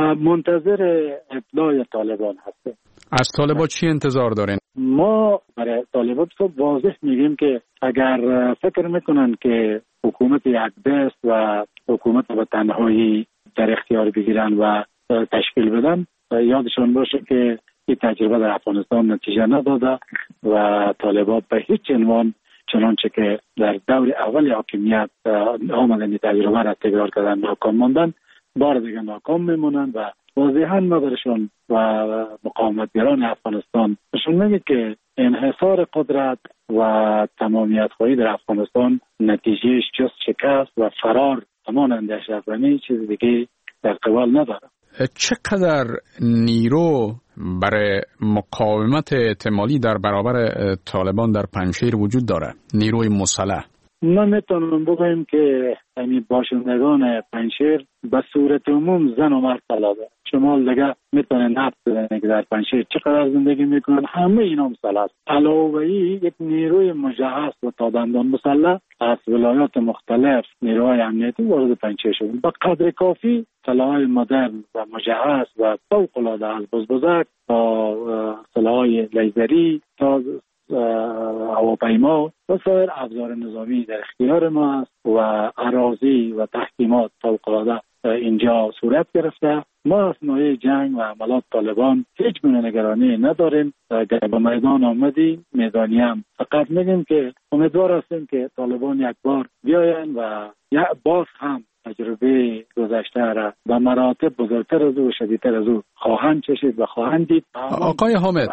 منتظر اطلاع طالبان هستیم. از طالبان چی انتظار دارین؟ ما برای طالبان صبح واضح میگیم که اگر فکر میکنن که حکومت یک دست و حکومت به تنهایی در اختیار بگیرن و تشکیل بدن، یادشون باشه که این تجربه در افغانستان نتیجه نداده و طالبان به هیچ عنوان چنانچه که در دور اول حاکمیت آمدن تجربه را تکرار کردن ناکام ماندن، بار دیگه ناکام میمونن و واضحا نظرشون و مقاومتگران افغانستان نشون میده که انحصار قدرت و تمامیت خواهی در افغانستان نتیجهش جز شکست و فرار همانند اشرفی، چیز دیگه در قبال نداره. چقدر نیرو برای مقاومت احتمالی در برابر طالبان در پنجشیر وجود داره؟ نیروی مسلح؟ ما میتونم بگویم که یعنی باشندگان پنجشیر به صورت عموم زن و مرد طلبه. شما دیگه میتونن حد بزنید که در پنجشیر چقدر زندگی میکنن، همه اینا مسلح است. علاوه ای یک نیروی مجهز و تا دندان مسلح از ولایات مختلف نیروهای امنیتی وارد پنجشیر شدند. به قدر کافی سلاح‌های مدرن و مجهز و فوق‌العاده از بزبزک تا سلاح‌های لیزری تا هواپیما و سایر ابزار نظامی در اختیار ما است و اراضی و تحکیمات فوق‌العاده اینجا صورت گرفته. ما اثنای جنگ و عملات طالبان هیچ گونه نگرانی نداریم. اگر به میدان آمدی میدانی هم فقط میگیم که امیدوار هستیم که طالبان یک بار بیاین و یک باز هم تجربه گذشته را به مراتب بزرگتر از او و شدیدتر از او خواهند چشید و خواهند دید. آقای حامد،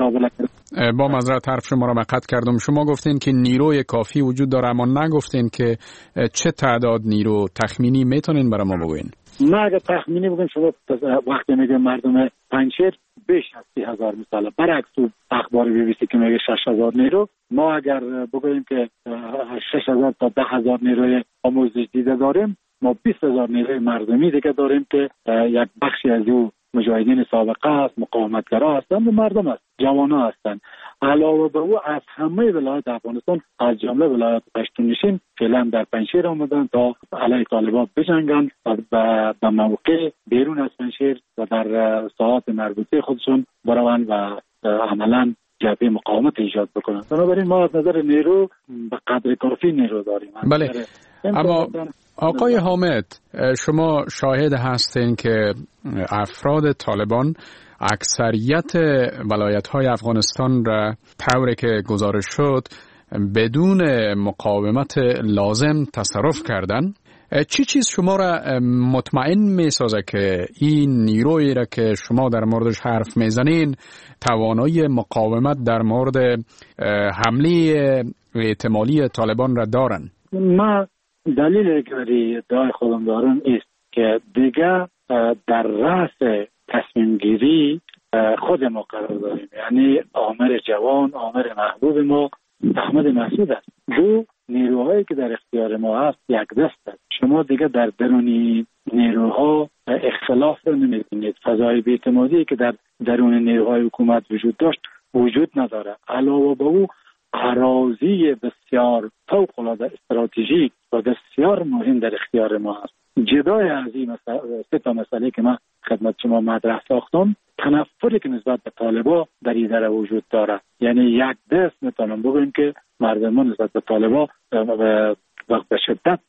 با معذرت حرف شما را به قطع کردم. شما گفتین که نیروی کافی وجود داره، اما نگفتین که چه تعداد نیرو تخمینی میتونین برای ما بگوین؟ ما اگر تخمینی بگیم، شما وقتی میگه مردم پنجشیر بیش از سی هزار مثلا، برعکس تو اخبار بی بی سی که میگه شش هزار نیرو، ما اگر بگوییم که شش هزار تا ده هزار نیروی آموزش دیده داریم، ما بیست هزار نیروی مردمی دیگه داریم که یک بخشی از او مجاهدین سابقه است، مقاومتگرا هستند و مردم است، جوانا هستند. علاوه به او از همه ولایات افغانستان از جمله ولایات پشتونشین فعلا در پنجشیر آمدن تا علیه طالبان بجنگند و به موقع بیرون از پنجشیر و در ساعات مربوطه خودشون بروند و عملا جبهه مقاومت ایجاد بکنند. بنابراین ما از نظر نیرو به قدر کافی نیرو داریم. بله، اما آقای حامد، شما شاهد هستین که افراد طالبان اکثریت ولایت‌های افغانستان را طوری که گزارش شد بدون مقاومت لازم تصرف کردن. چی چیز شما را مطمئن می‌سازه که این نیرویی را که شما در موردش حرف میزنین توانایی مقاومت در مورد حمله احتمالی طالبان را دارن؟ ما دلیلی که برای ادعای خودم دارم است که دیگه در رأس تصمیم گیری خود ما قرار داریم. یعنی آمر جوان، آمر محبوب ما احمد مسعود است. دو نیروهایی که در اختیار ما هست یک دست است. شما دیگه در درون نیروها اختلاف رو نمی‌بینید. فضای بی‌اعتمادی که در درون نیروهای حکومت وجود داشت وجود نداره. علاوه به او اراضی بسیار فوق‌العاده استراتژیک و بسیار مهم در اختیار ما است. جدای از این سه تا مسئله که من خدمت شما مطرح ساختم، تنفری که نسبت به طالبان در این در وجود داره. یعنی یک دست میتونم بگویم که مردمان نسبت به طالبان به شدت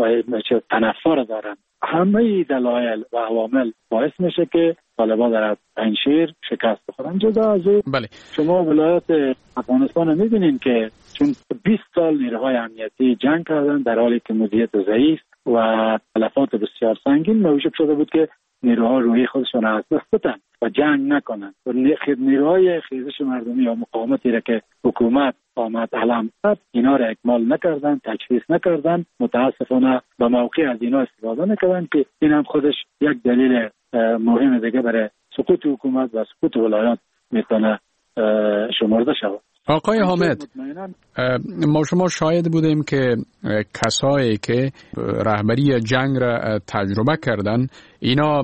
تنفر دارن. همه دلایل و عوامل باعث میشه که طالبان در پنجشیر شکست بخورن. جدا از او بله. شما ولایت افغانستان رو میبینین که چون بیست سال نیروهای امنیتی جنگ کردن در حالی که مدیریت ضعیف و تلفات بسیار سنگین موجب شده بود که نیروها روی خودشون از دست بدن و جنگ نکنن. و نیروهای خیزش مردمی یا مقاومتی را که حکومت آمد علم زد، اینا را اکمال نکردن، تجهیز نکردن. متاسفانه به موقع از اینا استفاده نکردن که این هم خودش یک دلیل مهم دیگه برای سقوط حکومت و سقوط ولایات میتونه شمرده شود. آقای حامد، ما شما شاهد بودیم که کسایی که رهبری جنگ را تجربه کردن اینا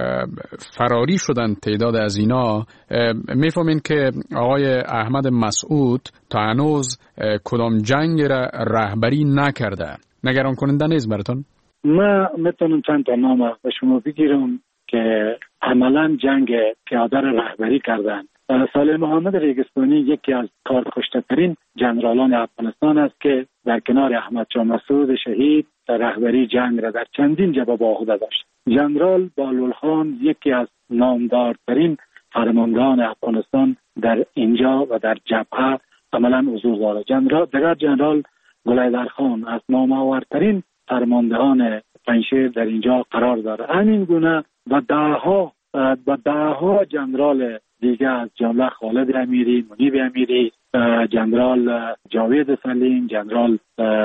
فراری شدن. تعداد از اینا میفهمین که آقای احمد مسعود تا هنوز کدام جنگ را رهبری نکرده. نگران کننده نیست براتون؟ ما میتونم چند تا نام به شما بگیرم که عملا جنگ پیاده را رهبری کردن. صالح محمد ریگستانی یکی از کارکشته‌ترین جنرالان افغانستان است که در کنار احمد شاه مسعود شهید رهبری جنگ را در چندین جبهه به عهده داشت. جنرال بهلول خان یکی از نامدارترین فرماندهان افغانستان در اینجا و در جبهه عملا حضور دارد. جنرال دیگر جنرال گلیدر خان از نامآورترین فرماندهان پنجشیر در اینجا قرار دارد. همین گونه و دهها و دهها جنرال دیگه از جمله خالد امیری، منیب امیری، جنرال جاوید سلیم، جنرال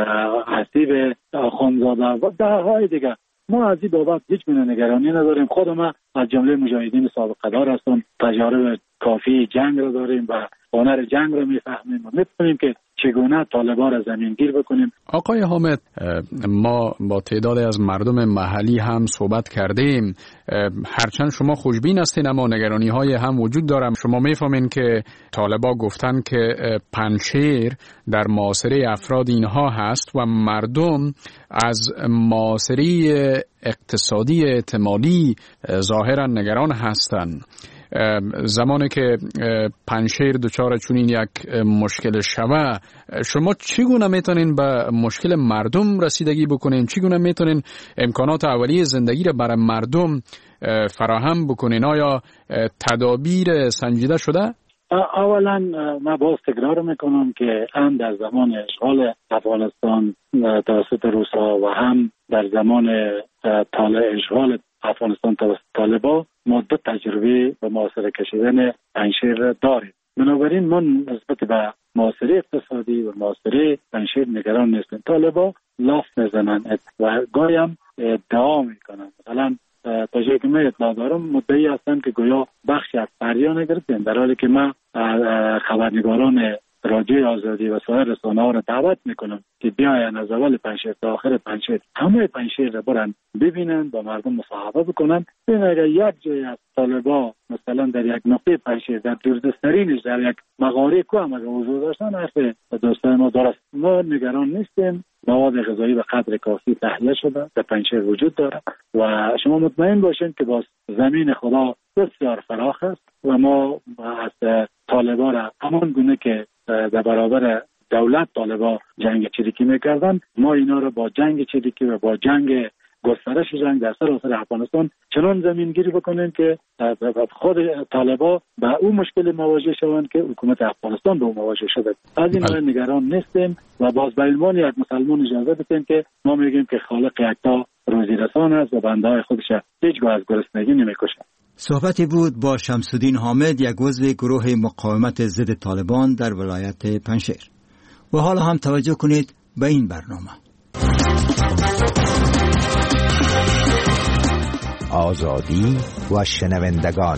حسیب آخوندزاده و دههای دیگه. ما از این بابت هیچ گونه نگرانی نداریم. خود ما از جمله مجاهدین سابقه دار هستیم، تجارب کافی جنگ رو داریم و هنر جنگ رو میفهمیم و میتونیم که چگونه طالبان را زمین گیر بکنیم. آقای حامد، ما با تعداد از مردم محلی هم صحبت کردیم. هرچند شما خوشبین هستین اما نگرانی های هم وجود دارم. شما میفهمین که طالبان گفتن که پنجشیر در محاصره افراد اینها هست و مردم از محاصره اقتصادی احتمالی ظاهرا نگران هستند. زمانی که پنجشیر دچار چنین یک مشکل شوه، شما چگونه میتونین به مشکل مردم رسیدگی بکنین؟ چگونه میتونین امکانات اولیه زندگی را برای مردم فراهم بکنین؟ آیا تدابیر سنجیده شده؟ اولا من باز تکرار میکنم که هم در زمان اشغال افغانستان توسط روس‌ها و هم در زمان طالع اشغال افغانستان توسط طالبان ما دو تجربه به محاصره کشیدن پنجشیر داریم. بنابراین ما نسبت به محاصره اقتصادی و محاصره پنجشیر نگران نیستیم. طالبان لاف میزنن و گاهی هم ادعا میکنن، مثلا تا جایی که من اطلاع دارم مدعی هستن که گویا بخشی از فریان گرفتن، در حالی که من خبرنگاران رادیوی آزادی و سایر رسانه‌ها را دعوت میکنم که بیاین از اول پنجشیر تا آخر پنجشیر همه پنجشیر را برن ببینن، با مردم مصاحبه بکنن. ببین اگر یک جای از طالبا مثلا در یک نقطه پنجشیر در دوردسترینش در یک مغاره کو هم اگر حضور داشتن، حرف دوستان ما درست، ما نگران نیستیم. مواد غذایی به قدر کافی تهیه شده در پنجشیر وجود داره و شما مطمئن باشین که با زمین خدا بسیار فراخ است و ما از طالبا را همان گونه که در برابر دولت طالبا جنگ چریکی میکردن، ما اینا رو با جنگ چریکی و با جنگ گسترش جنگ در سراسر افغانستان چنان زمینگیری بکنیم که خود طالبا به اون مشکل مواجه شوند که حکومت افغانستان به اون مواجه شده. از این رو نگران نیستیم و باز به عنوان یک مسلمان اجازه بدیم که ما میگیم که خالق یکتا روزی رسان است و بنده های خودش هیچگاه از گرسنگی نمیکشه. صحبتی بود با شمس‌الدین حامد، یک عضو گروه مقاومت ضد طالبان در ولایت پنجشیر. و حالا هم توجه کنید به این برنامه. آزادی و شنوندگان.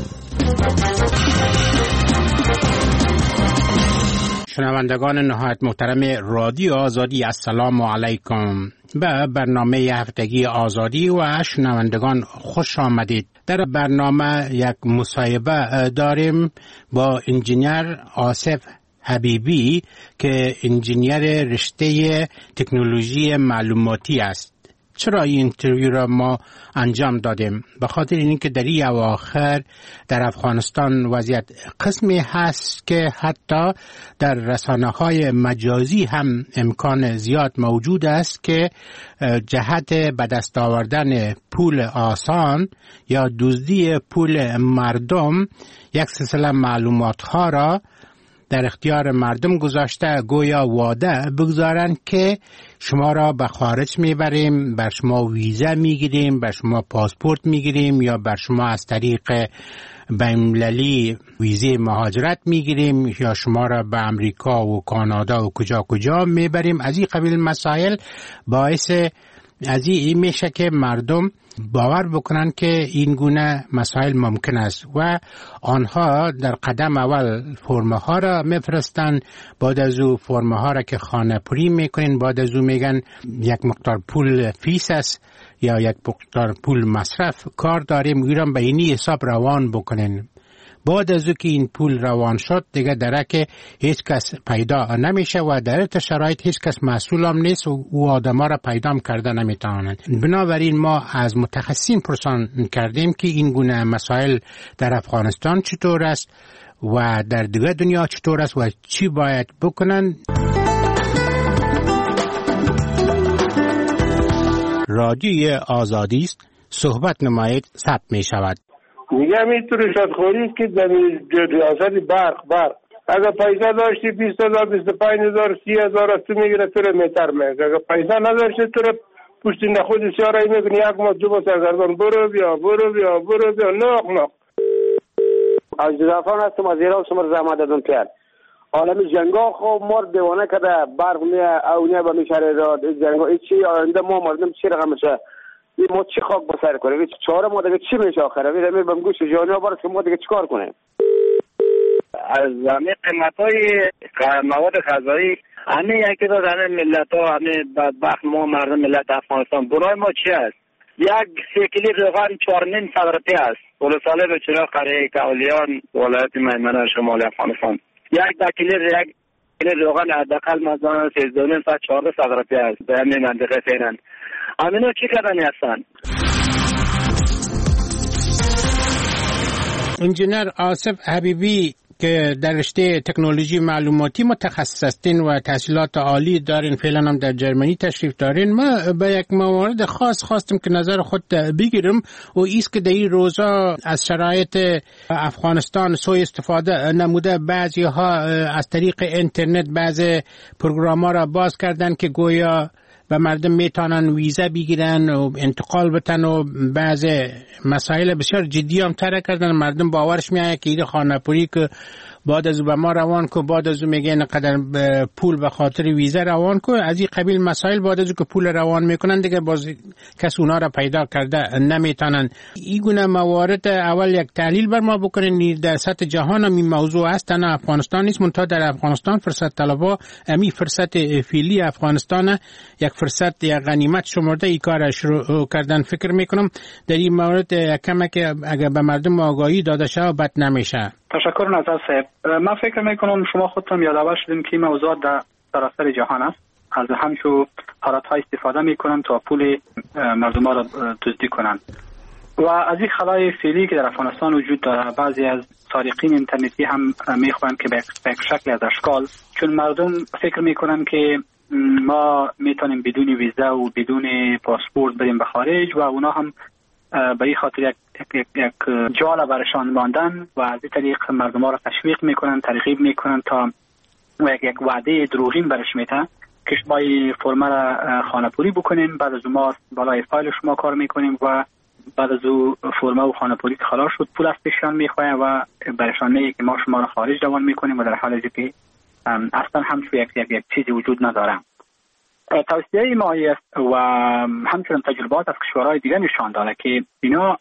شنوندگان نهایت محترم رادیو آزادی، السلام علیکم. به برنامه هفتگی آزادی و شنوندگان خوش آمدید. در برنامه یک مصاحبه داریم با انجینیر آصف حبیبی که انجینیر رشته تکنولوژی معلوماتی است. چرا این اینترویو را ما انجام دادیم؟ به خاطر اینکه در این اواخر در افغانستان وضعیت قسمی هست که حتی در رسانه‌های مجازی هم امکان زیاد موجود است که جهت به دست آوردن پول آسان یا دزدی پول مردم یک سلسله معلومات‌ها را در اختیار مردم گذاشته، گویا وعده بگذارن که شما را به خارج میبریم، بر شما ویزا میگیریم، بر شما پاسپورت میگیریم یا بر شما از طریق بین‌المللی ویزه مهاجرت میگیریم یا شما را به امریکا و کانادا و کجا کجا میبریم. از این قبیل مسائل باعث از این میشه که مردم باور بکنن که این گونه مسائل ممکن است و آنها در قدم اول فرمه ها را میفرستن، بعد از او فرمه ها را که خانه پوری میکنین، بعد از او میگن یک مقدار پول فیس است یا یک مقدار پول مصرف کار داریم، ایران به اینی حساب روان بکنین. بعد از که این پول روان شد دیگه درک هیچ کس پیدا نمیشه و در شرایط هیچ کس مسئول هم نیست و او آدم ها را پیدا کرده نمیتوانند. بنابراین ما از متخصصین پرسان کردیم که این گونه مسائل در افغانستان چطور است و در دیگه دنیا چطور است و چی باید بکنن. رادیوی آزادی است، صحبت نمایید، ثبت می شود. میگم این تو رشوتخوری است که در ریاست برق برق اگر پیسه داشتی بیست هزار بیست و پنج هزار سی هزار از تو میگیره تو رو میترمه. اگر پیسه نداشتی تو رو پشتی نخود سیاره میکنی یک ماه دو ماه سرگردان برو بیا برو بیا برو بیا ناق ناق. از جزافان هستم از ایران شما زحمت دادم کرد عالم جنگا خب مار دیوانه کده برق میه اونیه با میشاره داد جنگا این چی آینده ما مردم چی رقم میشه این ما چی خاک بسر کنیم این چهار ما دیگه چی میشه آخره میره میره بهم گوش جانیا بارد که ما دیگه چیکار کنیم. از همه قیمت های مواد غذایی همه یکی داد همه ملت ها همه بدبخت ما مردم ملت افغانستان برای ما چی است؟ یک سیکلی روغن چهار نیم صد روپیه است. پول ساله به چرا قریه کولیان ولایت میمنه شمال افغانستان یک دکیلی یک کیلو روغن حداقل مثلا سیزده و نیم تا چهارده صد روپیه است. به همین منطقه فعلا همینو چی کردنی هستن؟ انجینر آصف حبیبی که در رشته تکنولوژی معلوماتی متخصص هستین و تحصیلات عالی دارین، فعلا هم در جرمنی تشریف دارین، ما به یک موارد خاص خواستم که نظر خود بگیرم و ایست که در این روزا از شرایط افغانستان سوء استفاده نموده. بعضی ها از طریق اینترنت بعضی پروگرام ها را باز کردن که گویا و مردم میتونن ویزا بگیرن و انتقال بتن و بعض مسائل بسیار جدی هم تره کردن. مردم باورش میاد که این خانه‌پوری که بعد از به ما روان کو، بعد از میگه نقدر پول به خاطر ویزا روان کو، از این قبیل مسائل بعد از که پول روان میکنن دیگه باز کس اونا را پیدا کرده نمیتونن. این گونه موارد اول یک تحلیل بر ما بکنین. در سطح جهان هم این موضوع هست، نه افغانستان نیست، منتها در افغانستان فرصت طلبا امی فرصت فعلی افغانستان یک فرصت یا غنیمت شمرده ای کار شروع کردن. فکر میکنم در این مورد کمک اگر به مردم آگاهی داده شه بد نمیشه. تشکر نظر صاحب. من فکر میکنم شما خودتون یادآور شدین که این موضوع در سراسر جهان است. از همچو حالت های استفاده میکنن تا پول مردم ها را دزدی کنن و از این خلای فعلی که در افغانستان وجود داره بعضی از سارقین اینترنتی هم میخوان که به یک شکل از اشکال، چون مردم فکر میکنن که ما میتونیم بدون ویزا و بدون پاسپورت بریم به خارج و اونا هم به این خاطر یک, یک, یک جال برشان ماندن و از این طریق مردم ها را تشویق میکنن، ترغیب میکنن تا و یک, یک وعده دروغین برش میتن که شما فرم را خانه پوری بکنین، بعد از ما بالای فایل شما کار میکنیم و بعد از او فرم و خانه پوری خلاص شد پول از پیشان میخواه و برشان میگه که ما شما را خارج روان میکنیم و در حالی که اصلا همچون یک, یک, یک چیزی وجود نداره. توصیه ما است و همچنین تجربات از کشورهای دیگر نشان داده که اینا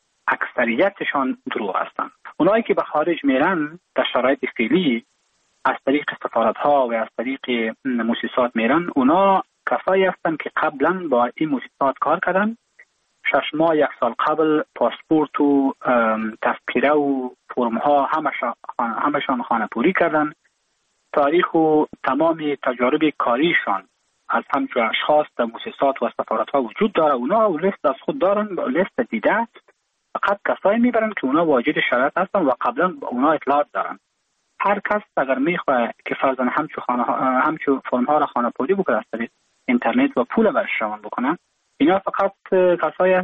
اکثریتشان دروغ هستند. اونایی که به خارج میرن در شرایط فعلی از طریق سفارت ها و از طریق مؤسسات میرن، اونا کسایی هستند که قبلا با این مؤسسات کار کردن، شش ماه یک سال قبل پاسپورت و تذکره و فرم ها همشان خانه پوری کردن، تاریخ و تمام تجارب کاریشان از همچون اشخاص در مؤسسات و سفارت ها وجود داره. اونا لیست از خود دارن، لیست دیده، فقط کسایی میبرن که اونا واجد شرایط هستن و قبلا اونا اطلاعات دارن. هر کس اگر میخواه که فرضاً همچون خانه همچون فرم ها را خانه پوری بکنه از طریق اینترنت و پول برش روان بکنن، اینا فقط کسایی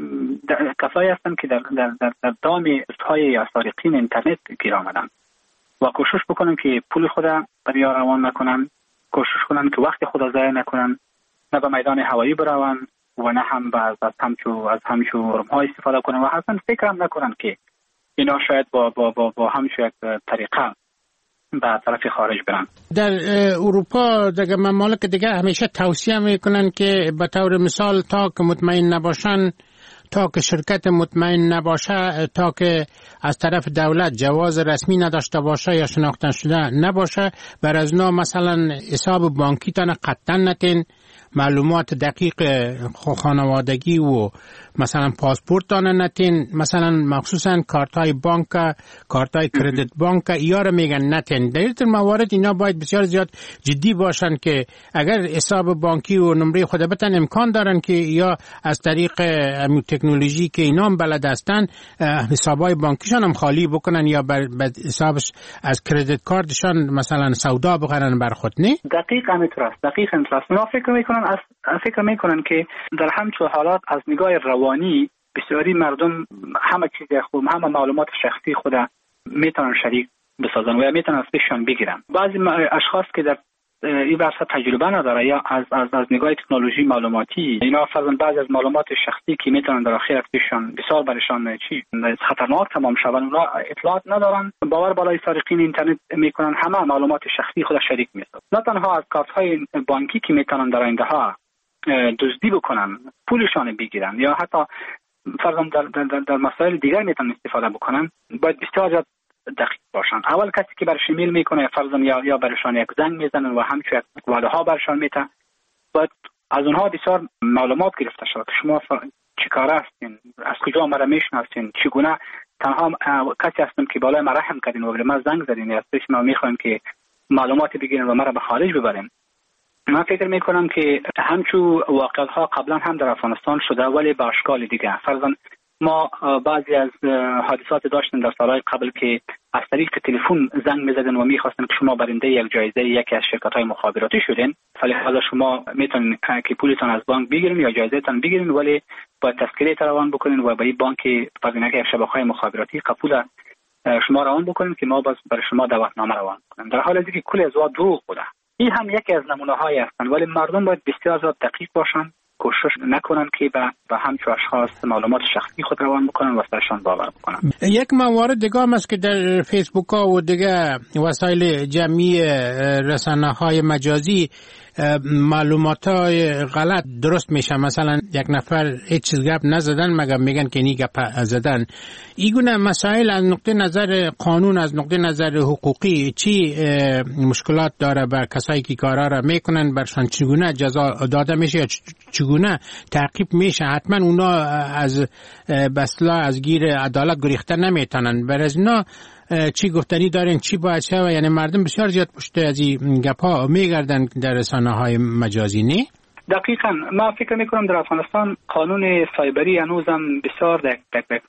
کسایی هستن که در در در, در دام های یا سارقین اینترنت گیر آمدن و کوشش بکنن که پول خود برای روان نکنن، کوشش کنن که وقت خود ضایع نکنن، نه به میدان هوایی برون و نه هم از از همچو از همچو فرم‌های استفاده کنن و اصلا فکر هم نکنن که اینا شاید با با با, با همچو یک طریقه به طرف خارج برن. در اروپا در ممالک دیگه همیشه توصیه میکنن که به طور مثال تا که مطمئن نباشن، تا که شرکت مطمئن نباشه، تا که از طرف دولت جواز رسمی نداشته باشه یا شناخته شده نباشه، بر از نوع مثلا حساب بانکی تان قطعا نتین، معلومات دقیق خانوادگی و مثلا پاسپورت تان نتین، مثلا مخصوصا کارت های بانک، کارت های کردیت بانک یا را میگن نتین. در این موارد اینا باید بسیار زیاد جدی باشن که اگر حساب بانکی و نمره خود بتن امکان دارن که یا از طریق تکنولوژی که اینا هم بلد هستن حسابای بانکیشان هم خالی بکنن یا بر حسابش از کردیت کارتشان مثلا سودا بخرن بر خود. نه دقیق همینطور است، دقیق همینطور است. اونا فکر میکنن از فکر میکنن که در همچون حالات از نگاه روانی بسیاری مردم همه چیز خود، همه معلومات شخصی خود میتونن شریک بسازن و یا میتونن از پیششان بگیرن. بعضی اشخاص که در این بحث تجربه نداره یا از از از نگاه تکنولوژی معلوماتی، اینا فرضاً بعضی از معلومات شخصی که میتونن در آخر پیششان بسیار برشان چی خطرناک تمام شون، اونا اطلاعات ندارن، باور بالای سارقین اینترنت میکنن، همه معلومات شخصی خود شریک میسازن. نه تنها از کارت های بانکی که میتونن در آینده ها دزدی بکنن، پولشان بگیرن یا حتی فرضاً در, در, در, در مسائل دیگر میتونن استفاده بکنن، باید بسیار دقیق باشن. اول کسی که برش ایمیل میکنه فرضاً یا یا برشان یک زنگ میزنن و همچنین وعده ها برشان میتن، باید از اونها بسیار معلومات گرفته شود. شما چی کاره هستین، از کجا مرا میشناسین، چگونه تنها کسی هستم که بالای مرا رحم کردین و به من زنگ زدین یا پیش ما میخوایم که معلومات بگیرین و مرا به خارج ببرین. من فکر میکنم که همچو واقعیت ها قبلا هم در افغانستان شده ولی با اشکال دیگه. فرضاً ما بعضی از حادثات داشتیم در سالهای قبل که از طریق تلفن زنگ می‌زدن و می‌خواستن که شما برنده یک جایزه یکی از شرکت‌های مخابراتی شدین، ولی حالا شما میتونین که پولتون از بانک بگیرین یا جایزه‌تون بگیرین، ولی با تذکره روان بکنین و با این بانک فرضاً که شبکه‌های مخابراتی قبول شما روان بکنین که ما باز برای شما دعوتنامه روان کنیم، در حالی که کل ازوا دروغ بوده. این هم یکی از نمونه‌های هستند، ولی مردم باید بسیار زیاد دقیق باشن، کوشش نکنن که به به همچون اشخاص معلومات شخصی خود روان بکنن و سرشان باور بکنن. یک موارد دیگه هم است که در فیسبوک ها و دیگه وسایل جمعی رسانه های مجازی معلومات های غلط درست میشه. مثلا یک نفر هیچ چیز گپ نزدن مگر میگن که نی گپ زدن. این گونه مسائل از نقطه نظر قانون، از نقطه نظر حقوقی چی مشکلات داره بر کسایی که کارا را میکنن؟ برشان چگونه جزا داده میشه یا چگونه تعقیب میشه؟ حتما اونا از بسلا از گیر عدالت گریخته نمیتونن. برای از اینا چی گفتنی دارین؟ چی باید شود؟ یعنی مردم بسیار زیاد پشت از این گپا میگردن در رسانه های مجازی، نه؟ دقیقاً. ما فکر میکنم در افغانستان قانون سایبری هنوزم بسیار در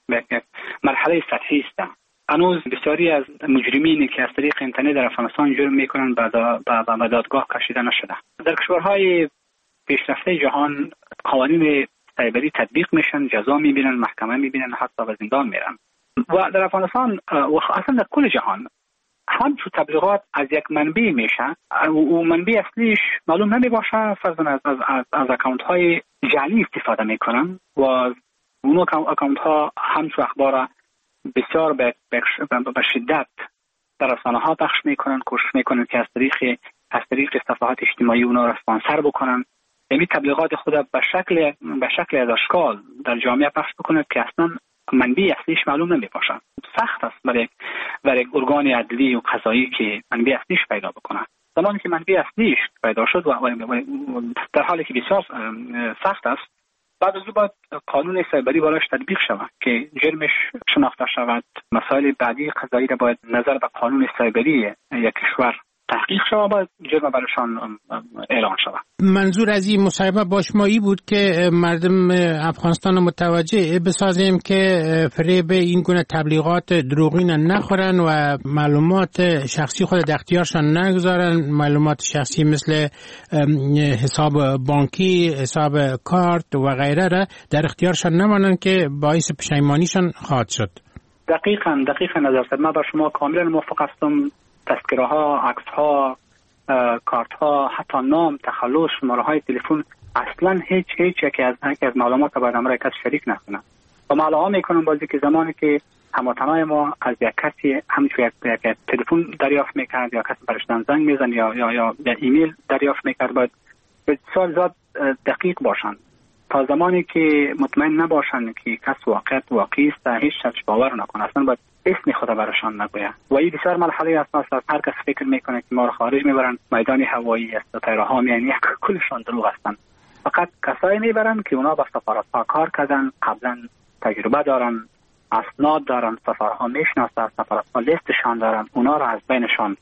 مرحله سطحی است. هنوز بسیاری از مجرمینی که از طریق اینترنت در افغانستان جرم میکنن به دادگاه کشیده نشده. در کشورهای پیشرفته جهان قوانین سایبری تطبیق میشن، جزا میبینن، محکمه میبینن، حتی به زندان میرن. و در افغانستان و اصلا در کل جهان همچون تبلیغات از یک منبع میشه و منبع اصلیش معلوم نمی باشه، فرضاً از از از, از اکانت های جعلی استفاده میکنن و اون اکانت ها همچون اخبار بسیار به به شدت در رسانه ها پخش میکنن، کوشش میکنن که از طریق از طریق صفحات اجتماعی اونا را اسپانسر بکنن، یعنی تبلیغات خود به شکل به شکل از اشکال در جامعه پخش بکنه که اصلا منبع اصلیش معلوم نمی باشه. سخت است برای برای ارگان عدلی و قضایی که منبع اصلیش پیدا بکنه. زمانی که منبع اصلیش پیدا شد و در حالی که بسیار سخت است، بعد از اون باید قانون سایبری بالاش تطبیق شود که جرمش شناخته شود. مسائل بعدی قضایی را باید نظر به قانون سایبری یک کشور تحقیق شود، باید جرم برایشان اعلان شود. منظور از این مصاحبه با شما ای بود که مردم افغانستان متوجه بسازیم که فریب این گونه تبلیغات دروغین نخورن و معلومات شخصی خود در اختیارشان نگذارن، معلومات شخصی مثل حساب بانکی، حساب کارت و غیره را در اختیارشان نمانن که باعث پشیمانیشان خواهد شد. دقیقاً دقیقاً نظر صاحب، من با شما کاملا موافق هستم. تذکره ها، عکس ها، کارت ها، حتی نام، تخلص، شماره های تلفن، اصلا هیچ هیچ یکی از یکی از معلومات باید امر کس شریک نکنه. و معلومات میکنم بازی که زمانی که هموطنای ما از یک کسی همچون یک, یک تلفن دریافت میکرد یا کسی برشتن زنگ میزن یا یا یا, یا ایمیل دریافت میکرد، باید بسیار زیاد دقیق باشن تا زمانی که مطمئن نباشن که کس واقعیت واقعی است، هیچ شخص باور نکنه، اصلا باید اسم خدا براشان نگوید. و این بسیار مرحله است است هر کس فکر میکنه که ما رو خارج میبرن میدان هوایی است، طیارها میان، یک کلشان دروغ هستند. فقط کسایی میبرن که اونا با سفارت‌ها کار کردن، قبلا تجربه دارن، اسناد دارن، سفارت‌ها میشناسن، سفارت‌ها لیستشان دارن، اونا رو از بینشان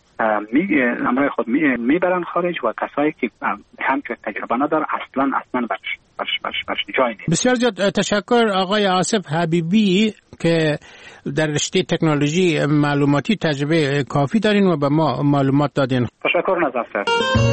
می امرای خود می میبرن خارج و کسایی که همچون تجربه نداره اصلا اصلا برش برش برش برش جای نیست. بسیار زیاد تشکر آقای آصف حبیبی که در رشته تکنولوژی معلوماتی تجربه کافی دارین و به ما معلومات دادین. تشکر نظر صاحب.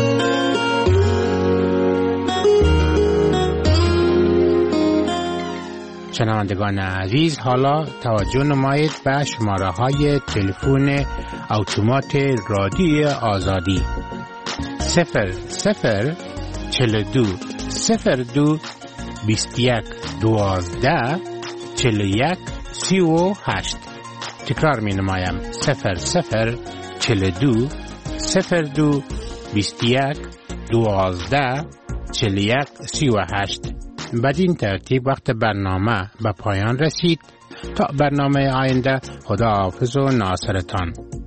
شنوندگان عزیز، حالا توجه نمایید به شماره های تلفن اتومات رادیو آزادی صفر صفر چهل دو صفر دو بیست یک دوازده چهل یک سی و هشت. تکرار می نمایم صفر صفر چهل دو صفر دو بیست یک دوازده چهل یک سی و هشت. بدین ترتیب وقت برنامه به پایان رسید. تا برنامه آینده، خدا حافظ و ناصرتان.